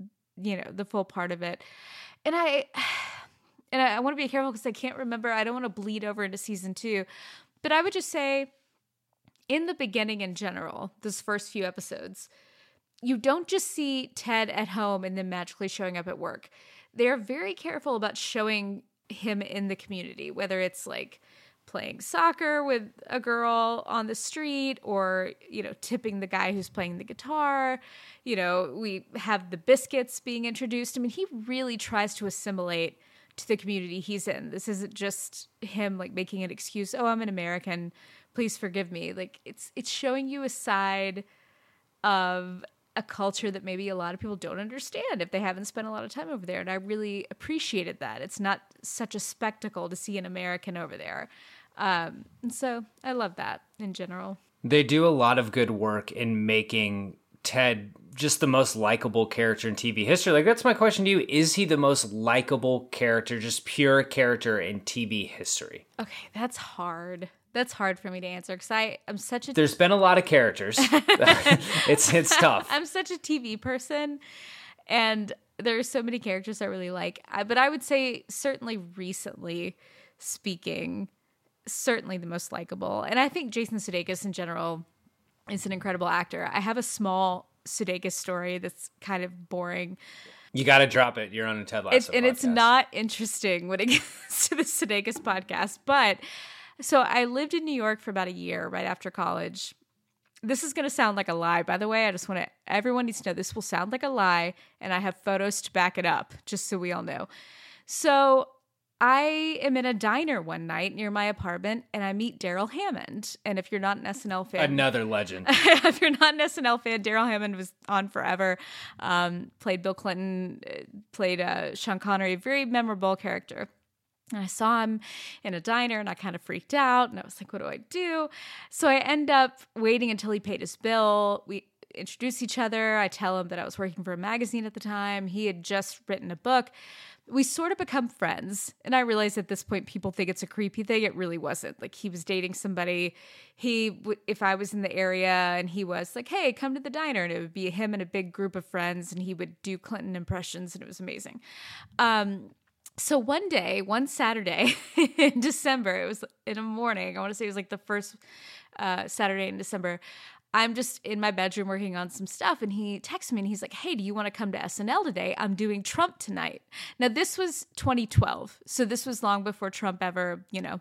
Speaker 8: you know, the full part of it. And I, and I, I want to be careful because I can't remember. I don't want to bleed over into season two, but I would just say in the beginning in general, those first few episodes, you don't just see Ted at home and then magically showing up at work. They're very careful about showing him in the community, whether it's like playing soccer with a girl on the street or, you know, tipping the guy who's playing the guitar. You know, we have the biscuits being introduced. I mean, he really tries to assimilate to the community he's in. This isn't just him like making an excuse. Oh, I'm an American. Please forgive me. Like, it's it's showing you a side of a culture that maybe a lot of people don't understand if they haven't spent a lot of time over there. And I really appreciated that. It's not such a spectacle to see an American over there. Um, and so I love that in general.
Speaker 7: They do a lot of good work in making Ted just the most likable character in T V history. Like, that's my question to you. Is he the most likable character, just pure character in T V history?
Speaker 8: Okay, that's hard. That's hard for me to answer because I am such a...
Speaker 7: There's been a lot of characters. it's it's tough.
Speaker 8: I'm such a T V person, and there are so many characters I really like. I, but I would say certainly recently speaking, certainly the most likable. And I think Jason Sudeikis in general is an incredible actor. I have a small Sudeikis story that's kind of boring.
Speaker 7: You got to drop it. You're on a Ted Lasso
Speaker 8: it's, and
Speaker 7: podcast.
Speaker 8: It's not interesting when it gets to the Sudeikis podcast. But so I lived in New York for about a year right after college. This is going to sound like a lie, by the way. I just want to, everyone needs to know this will sound like a lie, and I have photos to back it up, just so we all know. So I am in a diner one night near my apartment, and I meet Daryl Hammond. And if you're not an S N L fan...
Speaker 7: Another legend.
Speaker 8: If you're not an S N L fan, Daryl Hammond was on forever. Um, played Bill Clinton, played uh, Sean Connery, very memorable character. And I saw him in a diner, and I kind of freaked out, and I was like, what do I do? So I end up waiting until he paid his bill. We introduce each other. I tell him that I was working for a magazine at the time. He had just written a book. We sort of become friends. And I realized at this point, people think it's a creepy thing. It really wasn't. Like, he was dating somebody. He, w- if I was in the area and he was like, hey, come to the diner. And it would be him and a big group of friends. And he would do Clinton impressions. And it was amazing. Um, so one day, one Saturday in December, it was in the morning. I want to say it was like the first uh, Saturday in December. I'm just in my bedroom working on some stuff, and he texts me and he's like, hey, do you want to come to S N L today? I'm doing Trump tonight. Now, this was twenty twelve, so this was long before Trump ever, you know.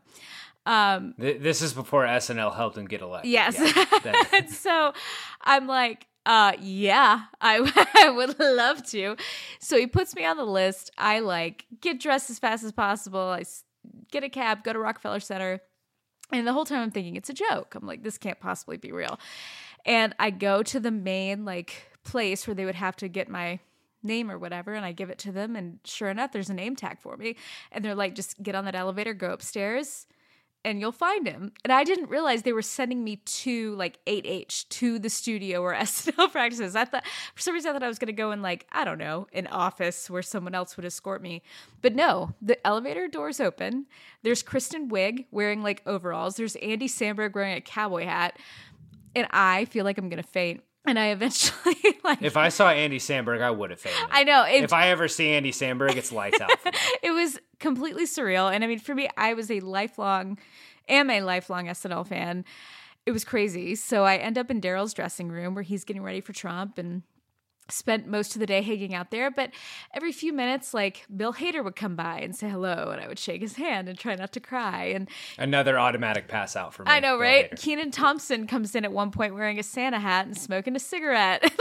Speaker 8: Um,
Speaker 7: this is before S N L helped him get elected.
Speaker 8: Yes.
Speaker 7: Yeah,
Speaker 8: so I'm like, uh, yeah, I, I would love to. So he puts me on the list. I like get dressed as fast as possible. I get a cab, go to Rockefeller Center. And the whole time I'm thinking it's a joke. I'm like, this can't possibly be real. And I go to the main like place where they would have to get my name or whatever. And I give it to them. And sure enough, there's a name tag for me. And they're like, just get on that elevator, go upstairs, and you'll find him. And I didn't realize they were sending me to like eight H, to the studio where S N L practices. I thought, for some reason, I thought I was going to go in like, I don't know, an office where someone else would escort me. But no, the elevator doors open. There's Kristen Wiig wearing like overalls. There's Andy Samberg wearing a cowboy hat. And I feel like I'm going to faint. And I eventually like...
Speaker 7: If I saw Andy Samberg, I would have fainted.
Speaker 8: I know. It,
Speaker 7: if I ever see Andy Samberg, it's lights out for me.
Speaker 8: It was completely surreal. And I mean, for me, I was a lifelong, am a lifelong S N L fan. It was crazy. So I end up in Daryl's dressing room where he's getting ready for Trump and spent most of the day hanging out there. But every few minutes, like, Bill Hader would come by and say hello, and I would shake his hand and try not to cry. And
Speaker 7: another automatic pass out for me.
Speaker 8: I know,
Speaker 7: Bill
Speaker 8: right?
Speaker 7: Hader.
Speaker 8: Kenan Thompson comes in at one point wearing a Santa hat and smoking a cigarette. Like,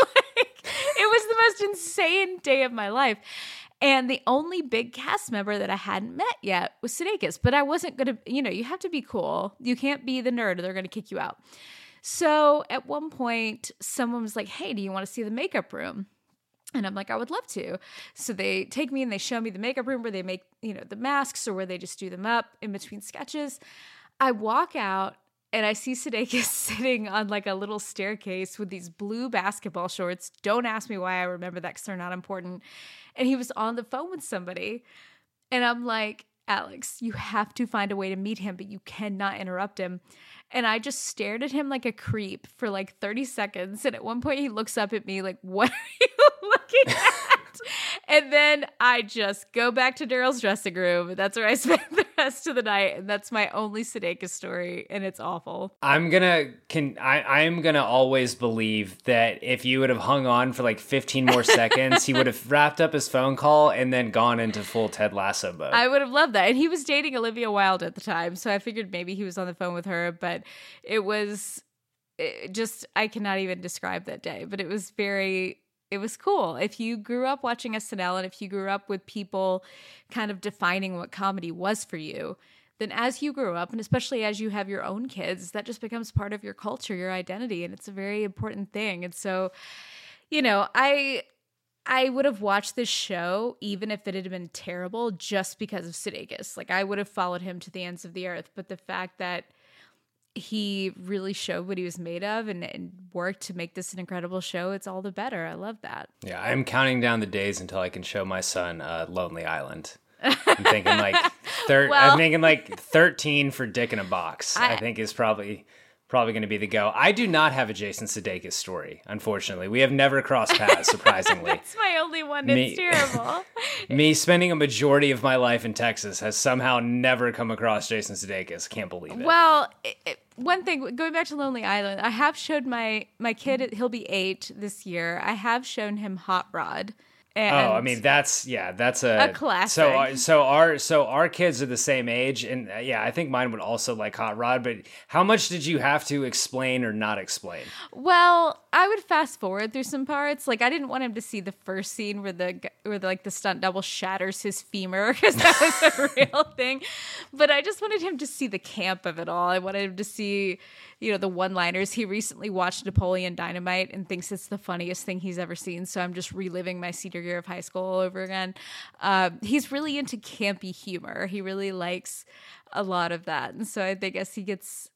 Speaker 8: it was the most insane day of my life. And the only big cast member that I hadn't met yet was Sudeikis. But I wasn't going to, you know, you have to be cool. You can't be the nerd or they're going to kick you out. So at one point, someone was like, hey, do you want to see the makeup room? And I'm like, I would love to. So they take me and they show me the makeup room where they make, you know, the masks or where they just do them up in between sketches. I walk out and I see Sudeikis sitting on like a little staircase with these blue basketball shorts. Don't ask me why I remember that because they're not important. And he was on the phone with somebody. And I'm like, Alex, you have to find a way to meet him, but you cannot interrupt him. And I just stared at him like a creep for like thirty seconds. And at one point he looks up at me like, what are you looking at? And then I just go back to Daryl's dressing room. And that's where I spent the rest of the night. And that's my only Sudeikis story. And it's awful.
Speaker 7: I'm gonna can I I'm gonna always believe that if you would have hung on for like fifteen more seconds, he would have wrapped up his phone call and then gone into full Ted Lasso mode.
Speaker 8: I would have loved that. And he was dating Olivia Wilde at the time. So I figured maybe he was on the phone with her. But it was it just, I cannot even describe that day. But it was very... It was cool. If you grew up watching S N L and if you grew up with people kind of defining what comedy was for you, then as you grew up, and especially as you have your own kids, that just becomes part of your culture, your identity, and it's a very important thing. And so, you know, I I would have watched this show even if it had been terrible just because of Sudeikis. Like, I would have followed him to the ends of the earth. But the fact that he really showed what he was made of and, and worked to make this an incredible show, it's all the better. I love that.
Speaker 7: Yeah, I'm counting down the days until I can show my son uh, Lonely Island. I'm thinking like thir- well, I'm thinking like thirteen for Dick in a Box. I, I think is probably probably going to be the go. I do not have a Jason Sudeikis story, unfortunately. We have never crossed paths, surprisingly.
Speaker 8: That's my only one. Me, it's terrible.
Speaker 7: Me spending a majority of my life in Texas has somehow never come across Jason Sudeikis. Can't believe it.
Speaker 8: Well, it, it, one thing, going back to Lonely Island, I have showed my, my kid, he'll be eight this year, I have shown him Hot Rod. And
Speaker 7: oh, I mean that's yeah, that's a,
Speaker 8: a classic.
Speaker 7: So uh, so our so our kids are the same age, and uh, yeah, I think mine would also like Hot Rod. But how much did you have to explain or not explain?
Speaker 8: Well, I would fast forward through some parts. Like, I didn't want him to see the first scene where the where the, like the stunt double shatters his femur because that was a real thing. But I just wanted him to see the camp of it all. I wanted him to see, you know, the one-liners. He recently watched Napoleon Dynamite and thinks it's the funniest thing he's ever seen. So I'm just reliving my senior year of high school all over again. Uh, he's really into campy humor. He really likes a lot of that. And so I think as he gets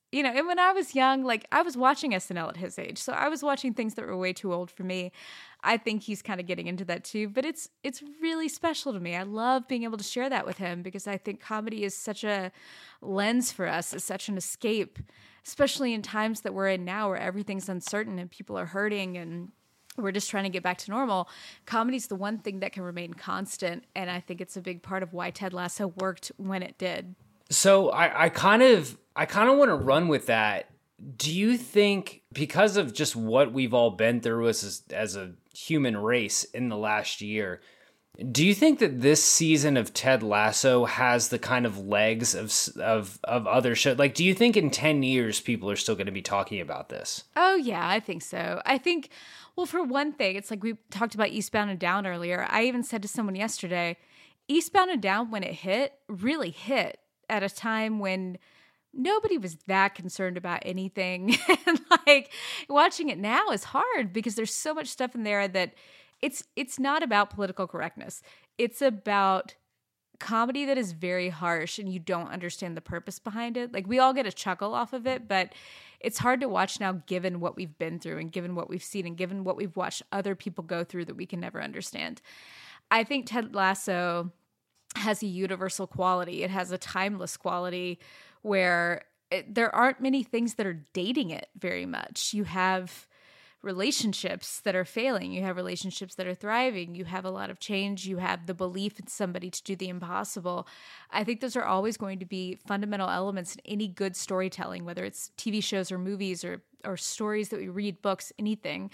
Speaker 8: You know, and when I was young, like I was watching S N L at his age. So I was watching things that were way too old for me. I think he's kind of getting into that too, but it's it's really special to me. I love being able to share that with him because I think comedy is such a lens for us, it's such an escape, especially in times that we're in now where everything's uncertain and people are hurting and we're just trying to get back to normal. Comedy's the one thing that can remain constant, and I think it's a big part of why Ted Lasso worked when it did.
Speaker 7: So I, I kind of I kind of want to run with that. Do you think because of just what we've all been through as as a human race in the last year, do you think that this season of Ted Lasso has the kind of legs of of of other shows? Like, do you think in ten years people are still going to be talking about this?
Speaker 8: Oh yeah, I think so. I think, well, for one thing, it's like we talked about Eastbound and Down earlier. I even said to someone yesterday, Eastbound and Down, when it hit, really hit at a time when nobody was that concerned about anything. And like watching it now is hard because there's so much stuff in there that it's it's not about political correctness. It's about comedy that is very harsh and you don't understand the purpose behind it. Like we all get a chuckle off of it, but it's hard to watch now given what we've been through and given what we've seen and given what we've watched other people go through that we can never understand. I think Ted Lasso has a universal quality. It has a timeless quality where it, there aren't many things that are dating it very much. You have relationships that are failing. You have relationships that are thriving. You have a lot of change. You have the belief in somebody to do the impossible. I think those are always going to be fundamental elements in any good storytelling, whether it's T V shows or movies or or stories that we read, books, anything.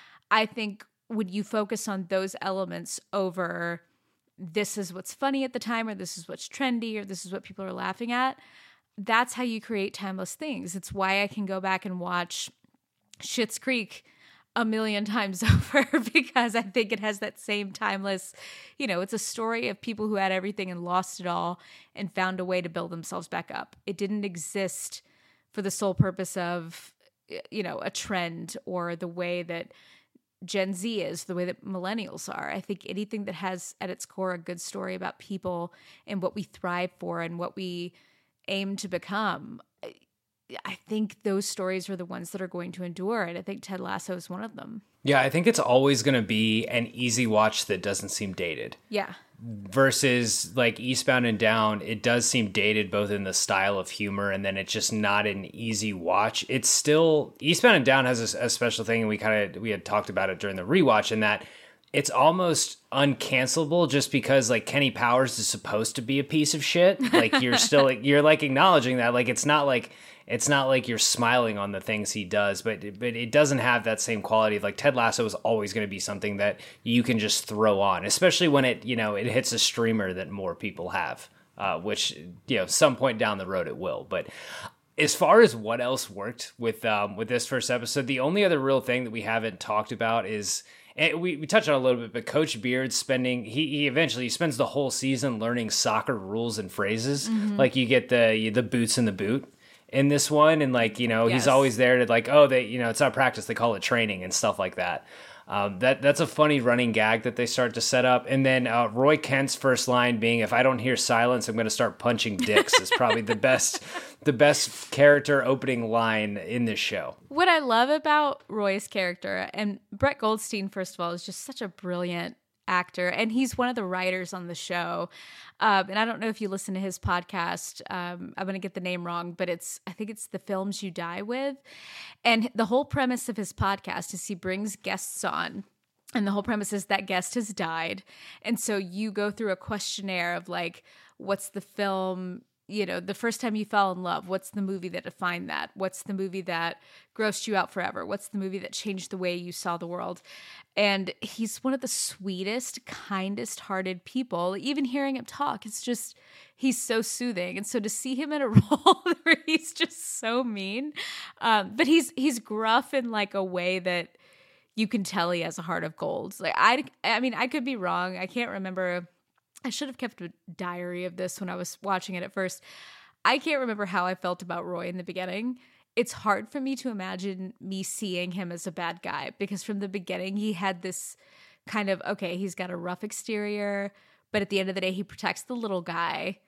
Speaker 8: I think when you focus on those elements over this is what's funny at the time, or this is what's trendy, or this is what people are laughing at, that's how you create timeless things. It's why I can go back and watch Schitt's Creek a million times over because I think it has that same timeless, you know, it's a story of people who had everything and lost it all and found a way to build themselves back up. It didn't exist for the sole purpose of, you know, a trend or the way that Gen Z is, the way that millennials are. I think anything that has at its core a good story about people and what we thrive for and what we aim to become, I think those stories are the ones that are going to endure. And I think Ted Lasso is one of them.
Speaker 7: Yeah, I think it's always going to be an easy watch that doesn't seem dated.
Speaker 8: Yeah.
Speaker 7: Versus like Eastbound and Down, it does seem dated both in the style of humor and then it's just not an easy watch. It's still, Eastbound and Down has a, a special thing, and we kind of, we had talked about it during the rewatch, in that it's almost uncancelable just because like Kenny Powers is supposed to be a piece of shit. Like you're still, like, you're like acknowledging that. Like it's not like, It's not like you're smiling on the things he does, but but it doesn't have that same quality of like Ted Lasso is always going to be something that you can just throw on, especially when it, you know, it hits a streamer that more people have, uh, which, you know, some point down the road it will. But as far as what else worked with um, with this first episode, the only other real thing that we haven't talked about is, and we, we touched on it a little bit, but Coach Beard spending, he, he eventually spends the whole season learning soccer rules and phrases. Mm-hmm. Like you get the the boots in the boot in this one, and like, you know, yes. He's always there to like, oh, they, you know, it's not practice, they call it training and stuff like that. Um, that that's a funny running gag that they start to set up. And then uh, Roy Kent's first line being, "If I don't hear silence, I'm going to start punching dicks," is probably the best the best character opening line in this show.
Speaker 8: What I love about Roy's character, and Brett Goldstein, first of all, is just such a brilliant actor, and he's one of the writers on the show. Um, and I don't know if you listen to his podcast. Um, I'm going to get the name wrong, but it's, I think it's The Films You Die With. And the whole premise of his podcast is he brings guests on, and the whole premise is that guest has died. And so you go through a questionnaire of like, what's the film, you know, the first time you fell in love, what's the movie that defined that? What's the movie that grossed you out forever? What's the movie that changed the way you saw the world? And he's one of the sweetest, kindest hearted people. Even hearing him talk, it's just, he's so soothing. And so to see him in a role where he's just so mean, um, but he's, he's gruff in like a way that you can tell he has a heart of gold. Like I, I mean, I could be wrong. I can't remember. I should have kept a diary of this when I was watching it at first. I can't remember how I felt about Roy in the beginning. It's hard for me to imagine me seeing him as a bad guy, because from the beginning he had this kind of, okay, he's got a rough exterior, but at the end of the day he protects the little guy.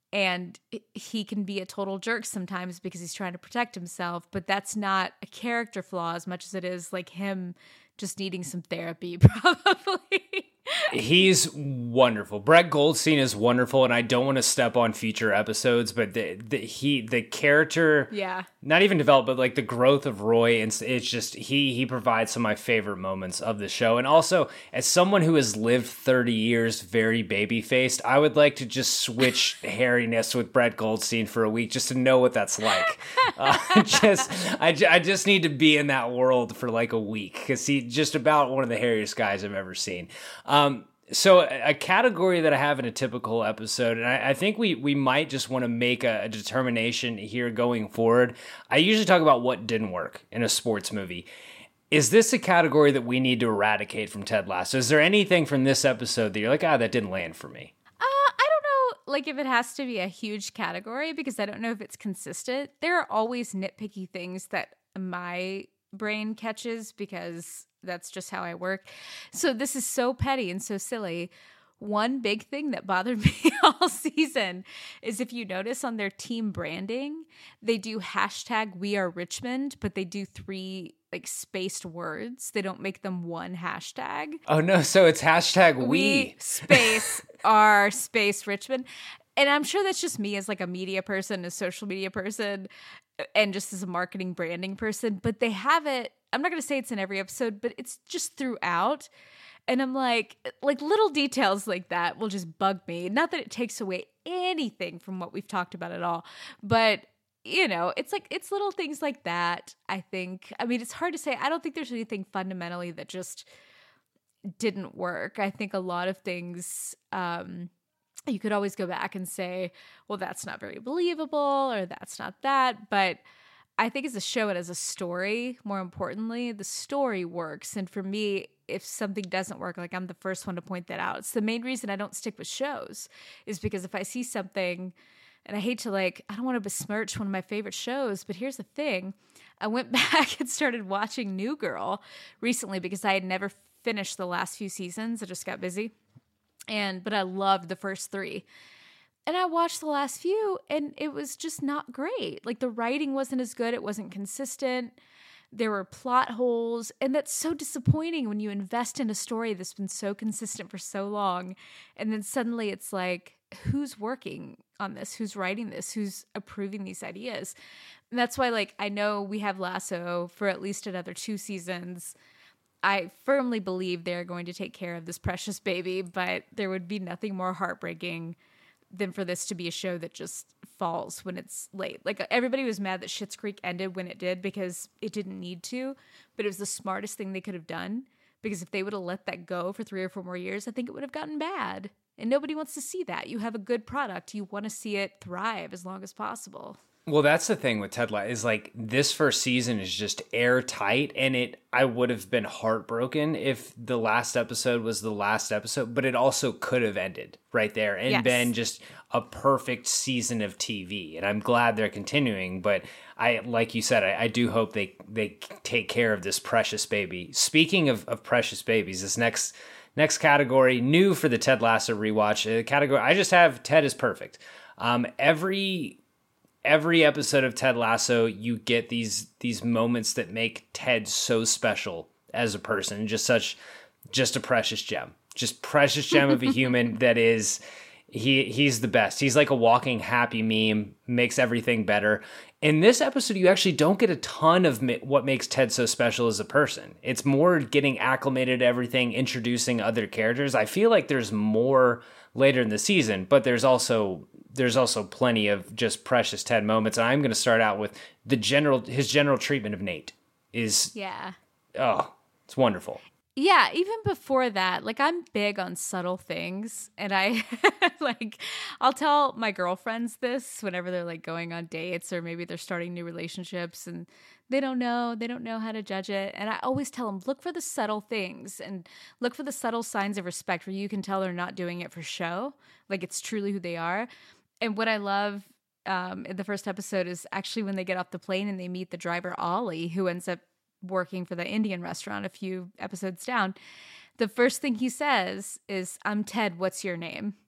Speaker 8: And he can be a total jerk sometimes because he's trying to protect himself, but that's not a character flaw as much as it is like him just needing some therapy, probably.
Speaker 7: He's wonderful. Brett Goldstein is wonderful, and I don't want to step on future episodes, but the, the he the character,
Speaker 8: yeah,
Speaker 7: not even developed, but like the growth of Roy, and it's just he he provides some of my favorite moments of the show. And also, as someone who has lived thirty years very baby faced, I would like to just switch hairiness with Brett Goldstein for a week just to know what that's like. Uh, just I, I just need to be in that world for like a week because he's just about one of the hairiest guys I've ever seen. Um, so a category that I have in a typical episode, and I, I think we we might just want to make a, a determination here going forward. I usually talk about what didn't work in a sports movie. Is this a category that we need to eradicate from Ted Lasso? Is there anything from this episode that you're like, ah, that didn't land for me?
Speaker 8: Uh, I don't know, like if it has to be a huge category because I don't know if it's consistent. There are always nitpicky things that my brain catches because that's just how I work. So this is so petty and so silly. One big thing that bothered me all season is if you notice on their team branding, they do hashtag We Are Richmond, but they do three like spaced words. They don't make them one hashtag.
Speaker 7: Oh no, so it's hashtag we.
Speaker 8: We space are space Richmond. And I'm sure that's just me as like a media person, a social media person, and just as a marketing branding person. But they have it, I'm not going to say it's in every episode, but it's just throughout. And I'm like, like little details like that will just bug me. Not that it takes away anything from what we've talked about at all, but you know, it's like, it's little things like that, I think. I mean, it's hard to say. I don't think there's anything fundamentally that just didn't work. I think a lot of things, um, you could always go back and say, well, that's not very believable or that's not that. But I think as a show and as a story, more importantly, the story works. And for me, if something doesn't work, like I'm the first one to point that out. It's the main reason I don't stick with shows is because if I see something, and I hate to like, I don't want to besmirch one of my favorite shows, but here's the thing. I went back and started watching New Girl recently because I had never finished the last few seasons. I just got busy. And, but I loved the first three. And I watched the last few and it was just not great. Like the writing wasn't as good. It wasn't consistent. There were plot holes. And that's so disappointing when you invest in a story that's been so consistent for so long. And then suddenly it's like, who's working on this? Who's writing this? Who's approving these ideas? And that's why, like, I know we have Lasso for at least another two seasons. I firmly believe they're going to take care of this precious baby, but there would be nothing more heartbreaking than for this to be a show that just falls when it's late. Like everybody was mad that Schitt's Creek ended when it did because it didn't need to, but it was the smartest thing they could have done because if they would have let that go for three or four more years, I think it would have gotten bad. And nobody wants to see that. You have a good product. You want to see it thrive as long as possible.
Speaker 7: Well, that's the thing with Ted Lasso is like this first season is just airtight, and it I would have been heartbroken if the last episode was the last episode, but it also could have ended right there and
Speaker 8: yes.
Speaker 7: been just a perfect season of T V. And I'm glad they're continuing, but I like you said, I, I do hope they they take care of this precious baby. Speaking of, of precious babies, this next next category, new for the Ted Lasso rewatch, a category I just have Ted is perfect. Um, every Every episode of Ted Lasso, you get these these moments that make Ted so special as a person, just such, just a precious gem, just precious gem of a human that is, he he's the best. He's like a walking happy meme, makes everything better. In this episode, you actually don't get a ton of what makes Ted so special as a person. It's more getting acclimated to everything, introducing other characters. I feel like there's more later in the season, but there's also there's also plenty of just precious Ted moments. And I'm going to start out with the general his general treatment of Nate is
Speaker 8: yeah.
Speaker 7: Oh, it's wonderful.
Speaker 8: Yeah, even before that, like I'm big on subtle things, and I like I'll tell my girlfriends this whenever they're like going on dates or maybe they're starting new relationships and they don't know, they don't know how to judge it. And I always tell them, look for the subtle things and look for the subtle signs of respect where you can tell they're not doing it for show, like it's truly who they are. And what I love um, in the first episode is actually when they get off the plane and they meet the driver, Ollie, who ends up working for the Indian restaurant a few episodes down. The first thing he says is, I'm Ted, what's your name?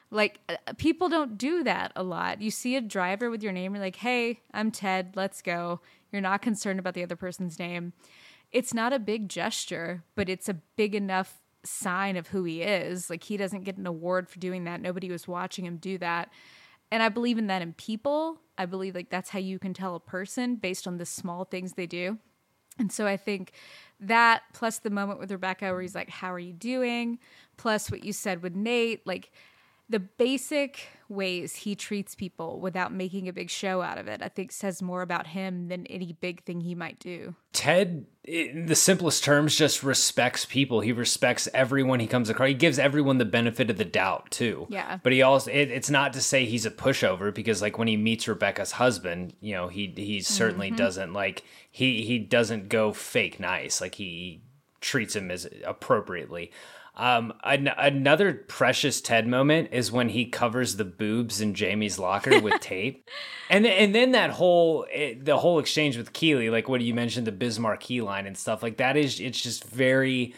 Speaker 8: Like, uh, people don't do that a lot. You see a driver with your name, you're like, hey, I'm Ted, let's go. You're not concerned about the other person's name. It's not a big gesture, but it's a big enough sign of who he is. Like, he doesn't get an award for doing that. Nobody was watching him do that. And I believe in that in people. I believe like that's how you can tell a person based on the small things they do. And so I think that plus the moment with Rebecca where he's like, how are you doing? Plus what you said with Nate, like the basic ways he treats people without making a big show out of it, I think says more about him than any big thing he might do.
Speaker 7: Ted, in the simplest terms, just respects people. He respects everyone he comes across. He gives everyone the benefit of the doubt, too.
Speaker 8: Yeah.
Speaker 7: But he also, it, it's not to say he's a pushover, because like when he meets Rebecca's husband, you know, he he certainly mm-hmm. doesn't like, he, he doesn't go fake nice. Like he treats him as appropriately. Um, an- another precious Ted moment is when he covers the boobs in Jamie's locker with tape. And and then that whole, it, the whole exchange with Keeley, like what you mentioned, the Bismarck key line and stuff like that is, it's just very,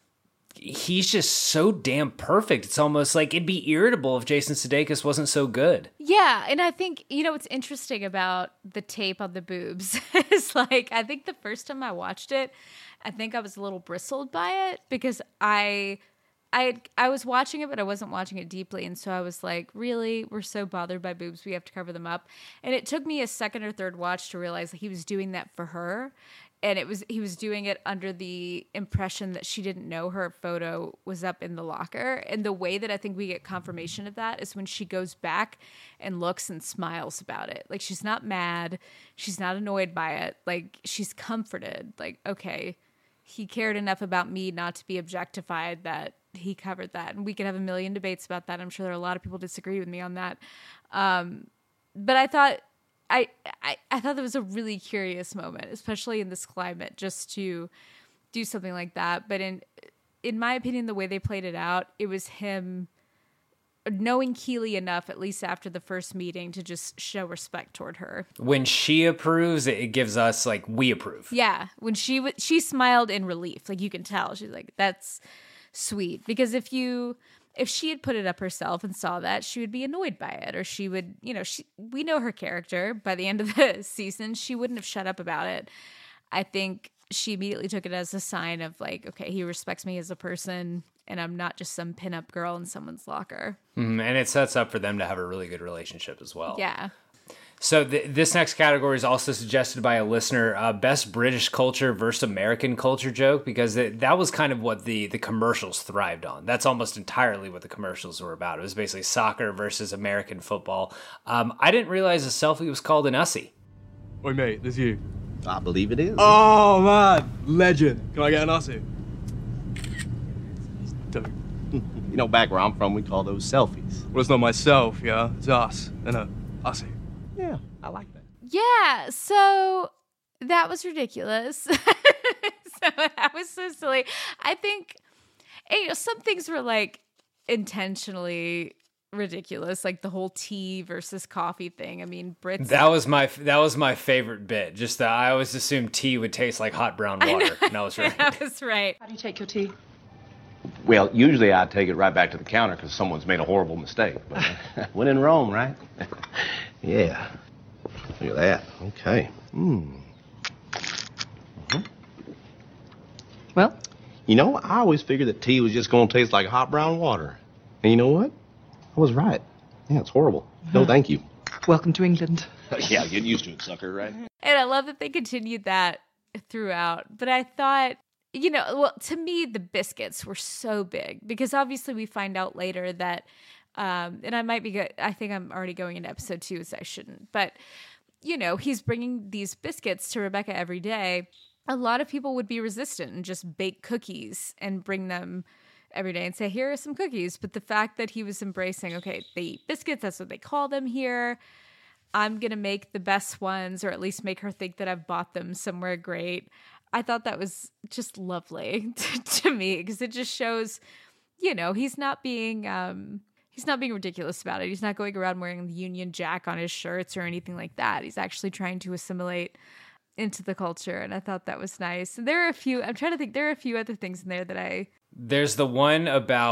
Speaker 7: he's just so damn perfect. It's almost like it'd be irritable if Jason Sudeikis wasn't so good.
Speaker 8: Yeah. And I think, you know, what's interesting about the tape on the boobs is like, I think the first time I watched it, I think I was a little bristled by it because I... I I was watching it, but I wasn't watching it deeply. And so I was like, really? We're so bothered by boobs. We have to cover them up. And it took me a second or third watch to realize that he was doing that for her. And it was he was doing it under the impression that she didn't know her photo was up in the locker. And the way that I think we get confirmation of that is when she goes back and looks and smiles about it. Like, she's not mad. She's not annoyed by it. Like, she's comforted. Like, okay, he cared enough about me not to be objectified that he covered that. And we could have a million debates about that. I'm sure there are a lot of people disagree with me on that. Um, but I thought I, I I thought that was a really curious moment, especially in this climate, just to do something like that. But in in my opinion, the way they played it out, it was him knowing Keeley enough, at least after the first meeting, to just show respect toward her.
Speaker 7: When she approves, it gives us like, we approve.
Speaker 8: Yeah. When she w- she smiled in relief. Like, you can tell. She's like, that's sweet. Because if you if she had put it up herself and saw that, she would be annoyed by it, or she would, you know, she we know her character. By the end of the season, she wouldn't have shut up about it. I think she immediately took it as a sign of like, okay, he respects me as a person, and I'm not just some pinup girl in someone's locker.
Speaker 7: Mm, and it sets up for them to have a really good relationship as well.
Speaker 8: Yeah.
Speaker 7: So th- this next category is also suggested by a listener, uh, best British culture versus American culture joke, because it, that was kind of what the, the commercials thrived on. That's almost entirely what the commercials were about. It was basically soccer versus American football. Um, I didn't realize a selfie was called an Ussie.
Speaker 12: Oi, mate, there's you.
Speaker 3: I believe it is.
Speaker 12: Oh, man. Legend. Can I get an Ussie? Dope.
Speaker 3: You know, back where I'm from, we call those selfies.
Speaker 12: Well, it's not myself, yeah? It's us. And a Ussie.
Speaker 3: Yeah, I like that.
Speaker 8: Yeah, so that was ridiculous. So that was so silly. I think, you know, some things were like intentionally ridiculous, like the whole tea versus coffee thing. I mean, Brits.
Speaker 7: That was my that was my favorite bit. Just that I always assumed tea would taste like hot brown water. And I was right.
Speaker 8: That was right.
Speaker 9: How do you take your tea?
Speaker 5: Well, usually I take it right back to the counter because someone's made a horrible mistake. But when in Rome, right? Yeah. Look at that. Okay. Hmm. Mm-hmm.
Speaker 9: Well?
Speaker 5: You know, I always figured that tea was just going to taste like hot brown water. And you know what? I was right. Yeah, it's horrible. No, thank you.
Speaker 9: Welcome to England.
Speaker 5: Yeah, get used to it, sucker, right?
Speaker 8: And I love that they continued that throughout. But I thought, you know, well, to me, the biscuits were so big because obviously we find out later that, um, and I might be good. I think I'm already going into episode two, so I shouldn't. But, you know, he's bringing these biscuits to Rebecca every day. A lot of people would be resistant and just bake cookies and bring them every day and say, here are some cookies. But the fact that he was embracing, okay, they eat biscuits, that's what they call them here. I'm going to make the best ones, or at least make her think that I've bought them somewhere great. I thought that was just lovely to, to me because it just shows, you know, he's not being um, he's not being ridiculous about it. He's not going around wearing the Union Jack on his shirts or anything like that. He's actually trying to assimilate into the culture, and I thought that was nice. And there are a few, I'm trying to think, there are a few other things in there that I...
Speaker 7: There's the one about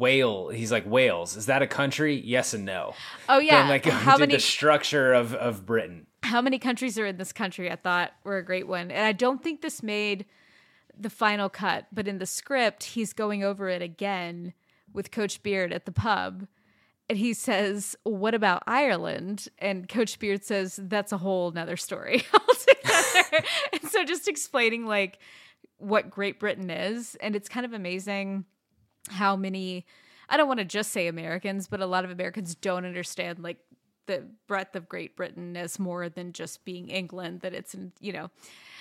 Speaker 7: Wales. He's like, Wales, is that a country? Yes and no.
Speaker 8: Oh yeah.
Speaker 7: Then, like,
Speaker 8: how
Speaker 7: did
Speaker 8: many
Speaker 7: the structure of of Britain?
Speaker 8: How many countries are in this country? I thought were a great one, and I don't think this made the final cut. But in the script, he's going over it again with Coach Beard at the pub. And he says, what about Ireland? And Coach Beard says, that's a whole nother story altogether. And so just explaining like what Great Britain is. And it's kind of amazing how many, I don't want to just say Americans, but a lot of Americans don't understand like the breadth of Great Britain as more than just being England, that it's, you know,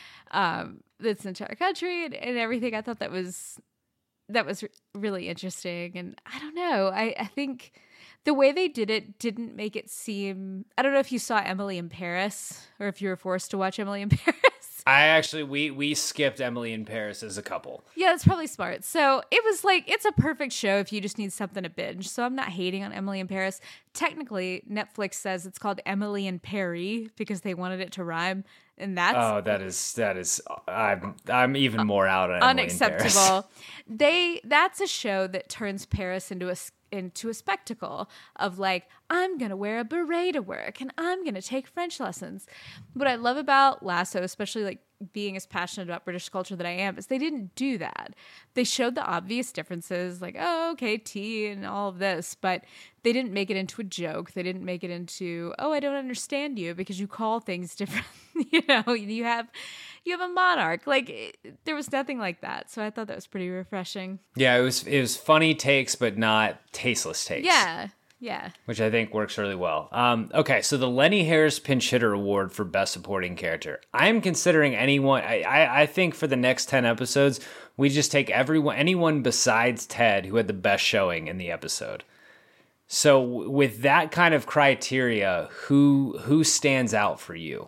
Speaker 8: um, it's an entire country and, and everything. I thought that was, that was really interesting. And I don't know, I, I think the way they did it didn't make it seem... I don't know if you saw Emily in Paris or if you were forced to watch Emily in Paris.
Speaker 7: I actually, we we skipped Emily in Paris as a couple.
Speaker 8: Yeah, that's probably smart. So it was like, it's a perfect show if you just need something to binge. So I'm not hating on Emily in Paris. Technically, Netflix says it's called Emily in Perry because they wanted it to rhyme. And that's...
Speaker 7: Oh, that is, that is, I'm, I'm even more out on Emily in Paris.
Speaker 8: Unacceptable. They, that's a show that turns Paris into a into a spectacle of like, I'm going to wear a beret to work and I'm going to take French lessons. What I love about Lasso, especially like being as passionate about British culture that I am, is they didn't do that. They showed the obvious differences like, oh, okay, tea and all of this, but they didn't make it into a joke. They didn't make it into, oh, I don't understand you because you call things different. You know, you have, you have a monarch. Like it, there was nothing like that. So I thought that was pretty refreshing.
Speaker 7: Yeah, it was, it was funny takes, but not tasteless takes.
Speaker 8: Yeah. Yeah.
Speaker 7: Which I think works really well. Um, okay, so the Lenny Harris Pinch Hitter Award for Best Supporting Character. I'm considering anyone, I, I, I think for the next ten episodes, we just take everyone, anyone besides Ted who had the best showing in the episode. So with that kind of criteria, who who stands out for you?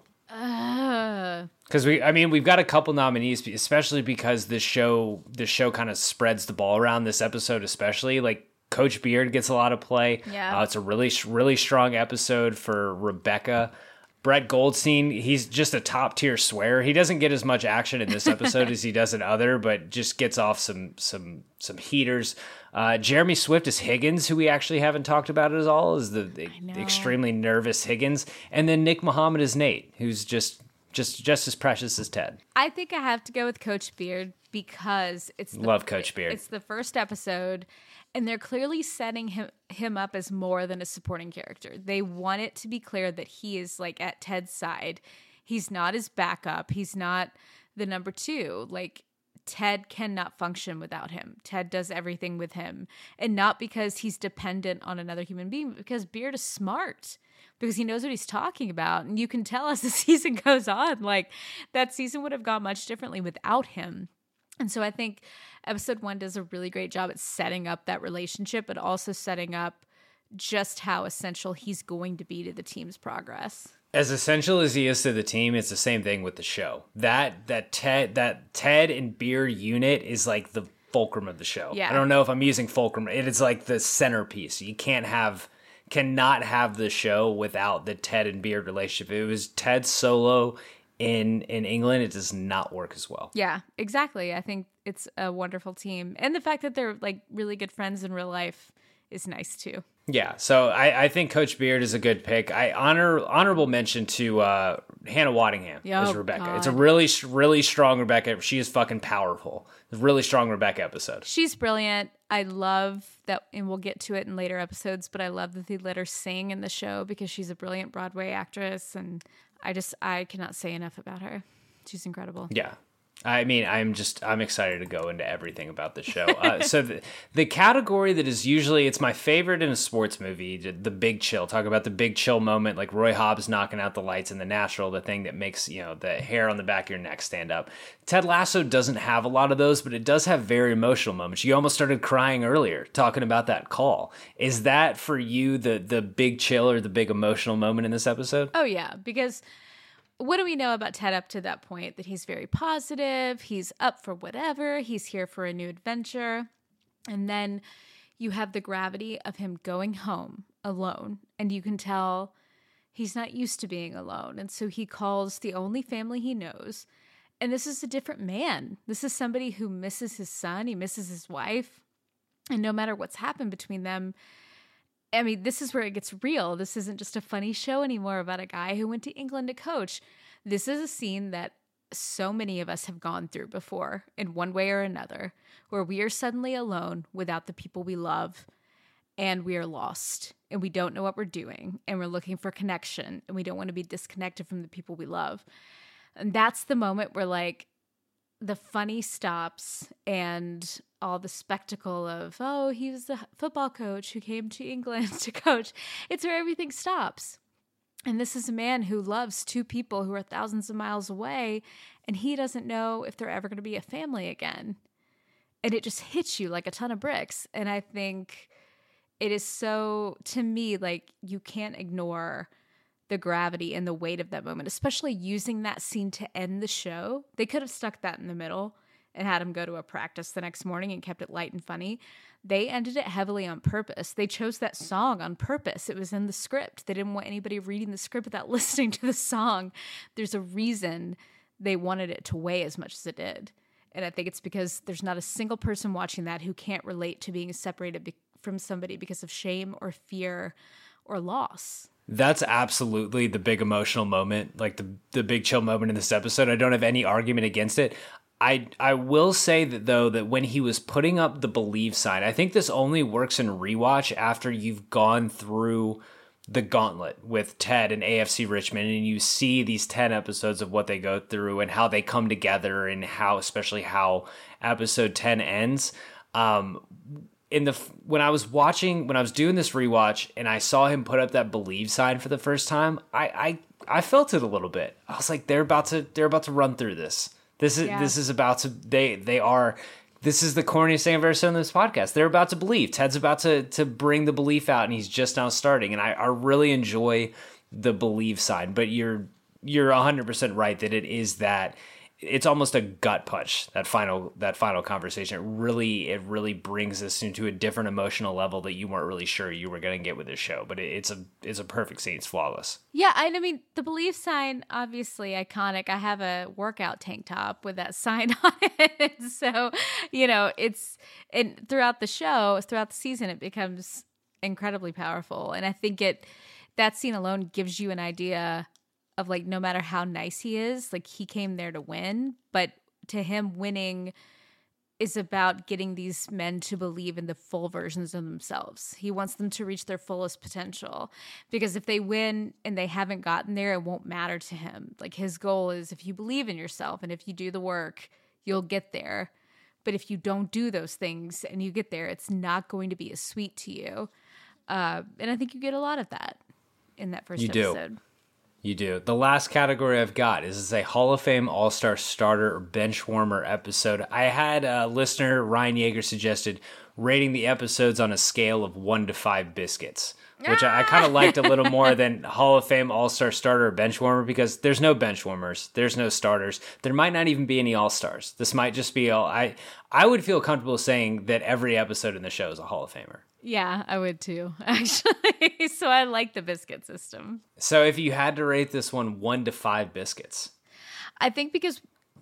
Speaker 7: Because uh. we, I mean, we've got a couple nominees, especially because this show, this show kind of spreads the ball around. This episode, especially, like Coach Beard gets a lot of play.
Speaker 8: Yeah,
Speaker 7: uh, it's a really, really strong episode for Rebecca. Brett Goldstein, he's just a top tier swearer. He doesn't get as much action in this episode as he does in other, but just gets off some some some heaters. Uh, Jeremy Swift is Higgins, who we actually haven't talked about at all, is the, the extremely nervous Higgins, and then Nick Muhammad is Nate, who's just just just as precious as Ted.
Speaker 8: I think I have to go with Coach Beard because it's the,
Speaker 7: love Coach Beard.
Speaker 8: It's the first episode. And they're clearly setting him him up as more than a supporting character. They want it to be clear that he is like at Ted's side. He's not his backup. He's not the number two. Like Ted cannot function without him. Ted does everything with him. And not because he's dependent on another human being, but because Beard is smart. Because he knows what he's talking about. And you can tell as the season goes on, like that season would have gone much differently without him. And so I think episode one does a really great job at setting up that relationship, but also setting up just how essential he's going to be to the team's progress.
Speaker 7: As essential as he is to the team, it's the same thing with the show. That that Ted that Ted and Beard unit is like the fulcrum of the show.
Speaker 8: Yeah.
Speaker 7: I don't know if I'm using fulcrum. It is like the centerpiece. You can't have cannot have the show without the Ted and Beard relationship. If it was Ted solo in in England, it does not work as well.
Speaker 8: Yeah, exactly. I think it's a wonderful team. And the fact that they're like really good friends in real life is nice too.
Speaker 7: Yeah, so I, I think Coach Beard is a good pick. I honor honorable mention to uh, Hannah Waddingham
Speaker 8: Yo,
Speaker 7: as Rebecca.
Speaker 8: God.
Speaker 7: It's a really, really strong Rebecca. She is fucking powerful. It's a really strong Rebecca episode.
Speaker 8: She's brilliant. I love that, and we'll get to it in later episodes, but I love that they let her sing in the show because she's a brilliant Broadway actress, and I just, I cannot say enough about her. She's incredible.
Speaker 7: Yeah. I mean, I'm just, I'm excited to go into everything about the show. Uh, so the, the category that is usually, it's my favorite in a sports movie, the big chill. Talk about the big chill moment, like Roy Hobbs knocking out the lights in The Natural, the thing that makes, you know, the hair on the back of your neck stand up. Ted Lasso doesn't have a lot of those, but it does have very emotional moments. You almost started crying earlier talking about that call. Is that for you the the big chill or the big emotional moment in this episode?
Speaker 8: Oh yeah, because what do we know about Ted up to that point? That he's very positive, he's up for whatever, he's here for a new adventure. And then you have the gravity of him going home alone, and you can tell he's not used to being alone. And so he calls the only family he knows. And this is a different man. This is somebody who misses his son, he misses his wife. And no matter what's happened between them, I mean, this is where it gets real. This isn't just a funny show anymore about a guy who went to England to coach. This is a scene that so many of us have gone through before in one way or another, where we are suddenly alone without the people we love, and we are lost, and we don't know what we're doing, and we're looking for connection, and we don't want to be disconnected from the people we love. And that's the moment where, like, the funny stops and all the spectacle of, oh, he was the football coach who came to England to coach. It's where everything stops. And this is a man who loves two people who are thousands of miles away, and he doesn't know if they're ever going to be a family again. And it just hits you like a ton of bricks. And I think it is so, to me, like, you can't ignore the gravity and the weight of that moment, especially using that scene to end the show. They could have stuck that in the middle and had him go to a practice the next morning and kept it light and funny. They ended it heavily on purpose. They chose that song on purpose. It was in the script. They didn't want anybody reading the script without listening to the song. There's a reason they wanted it to weigh as much as it did. And I think it's because there's not a single person watching that who can't relate to being separated be- from somebody because of shame or fear or loss.
Speaker 7: That's absolutely the big emotional moment, like the the big chill moment in this episode. I don't have any argument against it. I I will say that, though, that when he was putting up the believe sign, I think this only works in rewatch after you've gone through the gauntlet with Ted and A F C Richmond, and you see these ten episodes of what they go through and how they come together, and how, especially how episode ten ends. Um, in the when I was watching, when I was doing this rewatch, and I saw him put up that believe sign for the first time, I I, I felt it a little bit. I was like, they're about to they're about to run through this. This is yeah. this is about to they they are. This is the corniest thing I've ever said on this podcast. They're about to believe. Ted's about to to bring the belief out, and he's just now starting. And I, I really enjoy the believe side. But you're you're one hundred percent right that it is that. It's almost a gut punch, that final that final conversation. It really it really brings us into a different emotional level that you weren't really sure you were going to get with this show. But it, it's a it's a perfect scene. It's flawless.
Speaker 8: Yeah, I mean, the belief sign, obviously iconic. I have a workout tank top with that sign on it. So, you know, it's and throughout the show, throughout the season, it becomes incredibly powerful. And I think it that scene alone gives you an idea of, like, no matter how nice he is, like, he came there to win, but to him, winning is about getting these men to believe in the full versions of themselves. He wants them to reach their fullest potential, because if they win and they haven't gotten there, it won't matter to him. Like, his goal is, if you believe in yourself and if you do the work, you'll get there. But if you don't do those things and you get there, it's not going to be as sweet to you. Uh, and I think you get a lot of that in that first
Speaker 7: you
Speaker 8: episode.
Speaker 7: Do. You do. The last category I've got is a Hall of Fame All-Star Starter or Bench Warmer episode. I had a listener, Ryan Yeager, suggested rating the episodes on a scale of one to five biscuits, which I, I kind of liked a little more than Hall of Fame All-Star Starter or Bench Warmer, because there's no bench warmers. There's no starters. There might not even be any All-Stars. This might just be all... I, I would feel comfortable saying that every episode in the show is a Hall of Famer.
Speaker 8: Yeah, I would too, actually. So I like the biscuit system.
Speaker 7: So if you had to rate this one one to five biscuits.
Speaker 8: I think because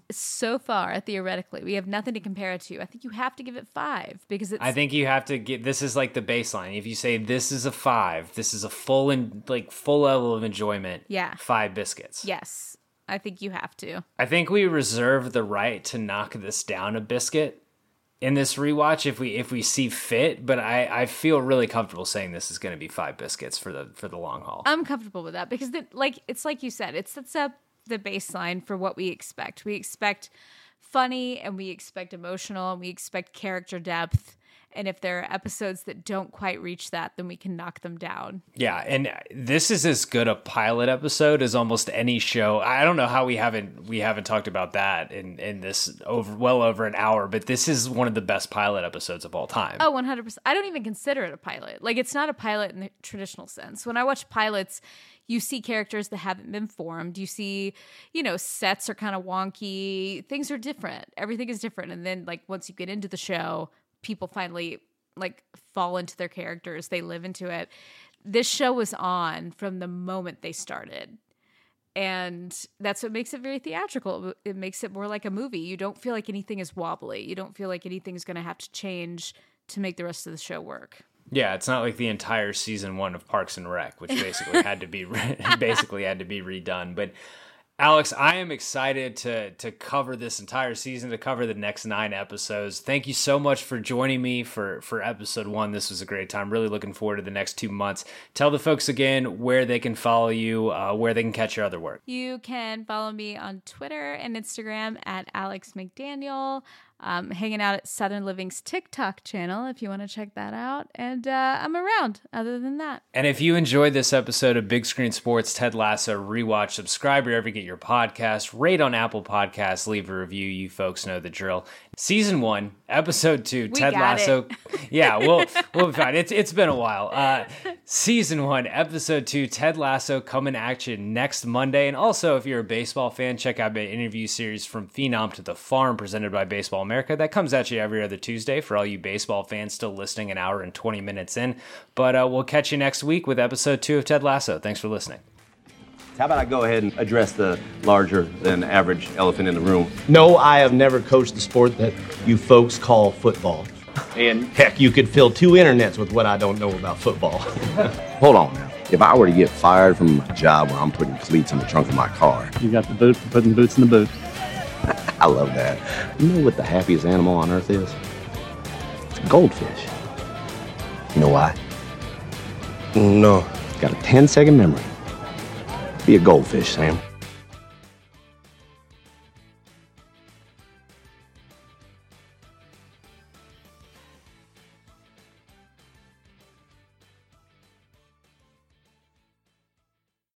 Speaker 8: so far, theoretically, we have nothing to compare it to. I think you have to give it five, because it's...
Speaker 7: I think you have to get... This is like the baseline. If you say this is a five, this is a full and like full level of enjoyment.
Speaker 8: Yeah.
Speaker 7: Five biscuits.
Speaker 8: Yes, I think you have to.
Speaker 7: I think we reserve the right to knock this down a biscuit in this rewatch if we if we see fit, but I, I feel really comfortable saying this is going to be five biscuits for the for the long haul.
Speaker 8: I'm comfortable with that, because the, like it's like you said, it sets up the baseline for what we expect. We expect funny, and we expect emotional, and we expect character depth. And if there are episodes that don't quite reach that, then we can knock them down.
Speaker 7: Yeah, and this is as good a pilot episode as almost any show. I don't know how we haven't we haven't talked about that in, in this over well over an hour, but this is one of the best pilot episodes of all time.
Speaker 8: Oh, one hundred percent. I don't even consider it a pilot. Like, it's not a pilot in the traditional sense. When I watch pilots, you see characters that haven't been formed. You see, you know, sets are kind of wonky. Things are different. Everything is different. And then, like, once you get into the show, people finally like fall into their characters. They live into it. This show was on from the moment they started. And that's what makes it very theatrical. It makes it more like a movie. You don't feel like anything is wobbly. You don't feel like anything's going to have to change to make the rest of the show work.
Speaker 7: Yeah, it's not like the entire season one of Parks and Rec, which basically had to be basically had to be redone. But Alex, I am excited to to cover this entire season, to cover the next nine episodes. Thank you so much for joining me for, for episode one. This was a great time. Really looking forward to the next two months. Tell the folks again where they can follow you, uh, where they can catch your other work.
Speaker 8: You can follow me on Twitter and Instagram at Alex McDaniel. Um, hanging out at Southern Living's TikTok channel if you want to check that out. And uh, I'm around other than that.
Speaker 7: And if you enjoyed this episode of Big Screen Sports Ted Lasso Rewatch, subscribe wherever you get your podcast, rate on Apple Podcasts, leave a review. You folks know the drill. Season one, episode two,
Speaker 8: we
Speaker 7: Ted
Speaker 8: got
Speaker 7: Lasso.
Speaker 8: It.
Speaker 7: Yeah, we'll, we'll be fine. It's, it's been a while. Uh, season one, episode two, Ted Lasso coming at you next Monday. And also, if you're a baseball fan, check out my interview series From Phenom to the Farm presented by Baseball America. That comes at you every other Tuesday for all you baseball fans still listening an hour and twenty minutes in. But uh, we'll catch you next week with episode two of Ted Lasso. Thanks for listening.
Speaker 3: How about I go ahead and address the larger than average elephant in the room? No, I have never coached the sport that you folks call football. And heck, you could fill two internets with what I don't know about football.
Speaker 5: Hold on now. If I were to get fired from my job where I'm putting cleats in the trunk of my car.
Speaker 6: You got the boot for putting boots in the boot.
Speaker 5: I love that. You know what the happiest animal on earth is? It's a goldfish. You know why? No. It's got a ten second memory. Be a goldfish, Sam.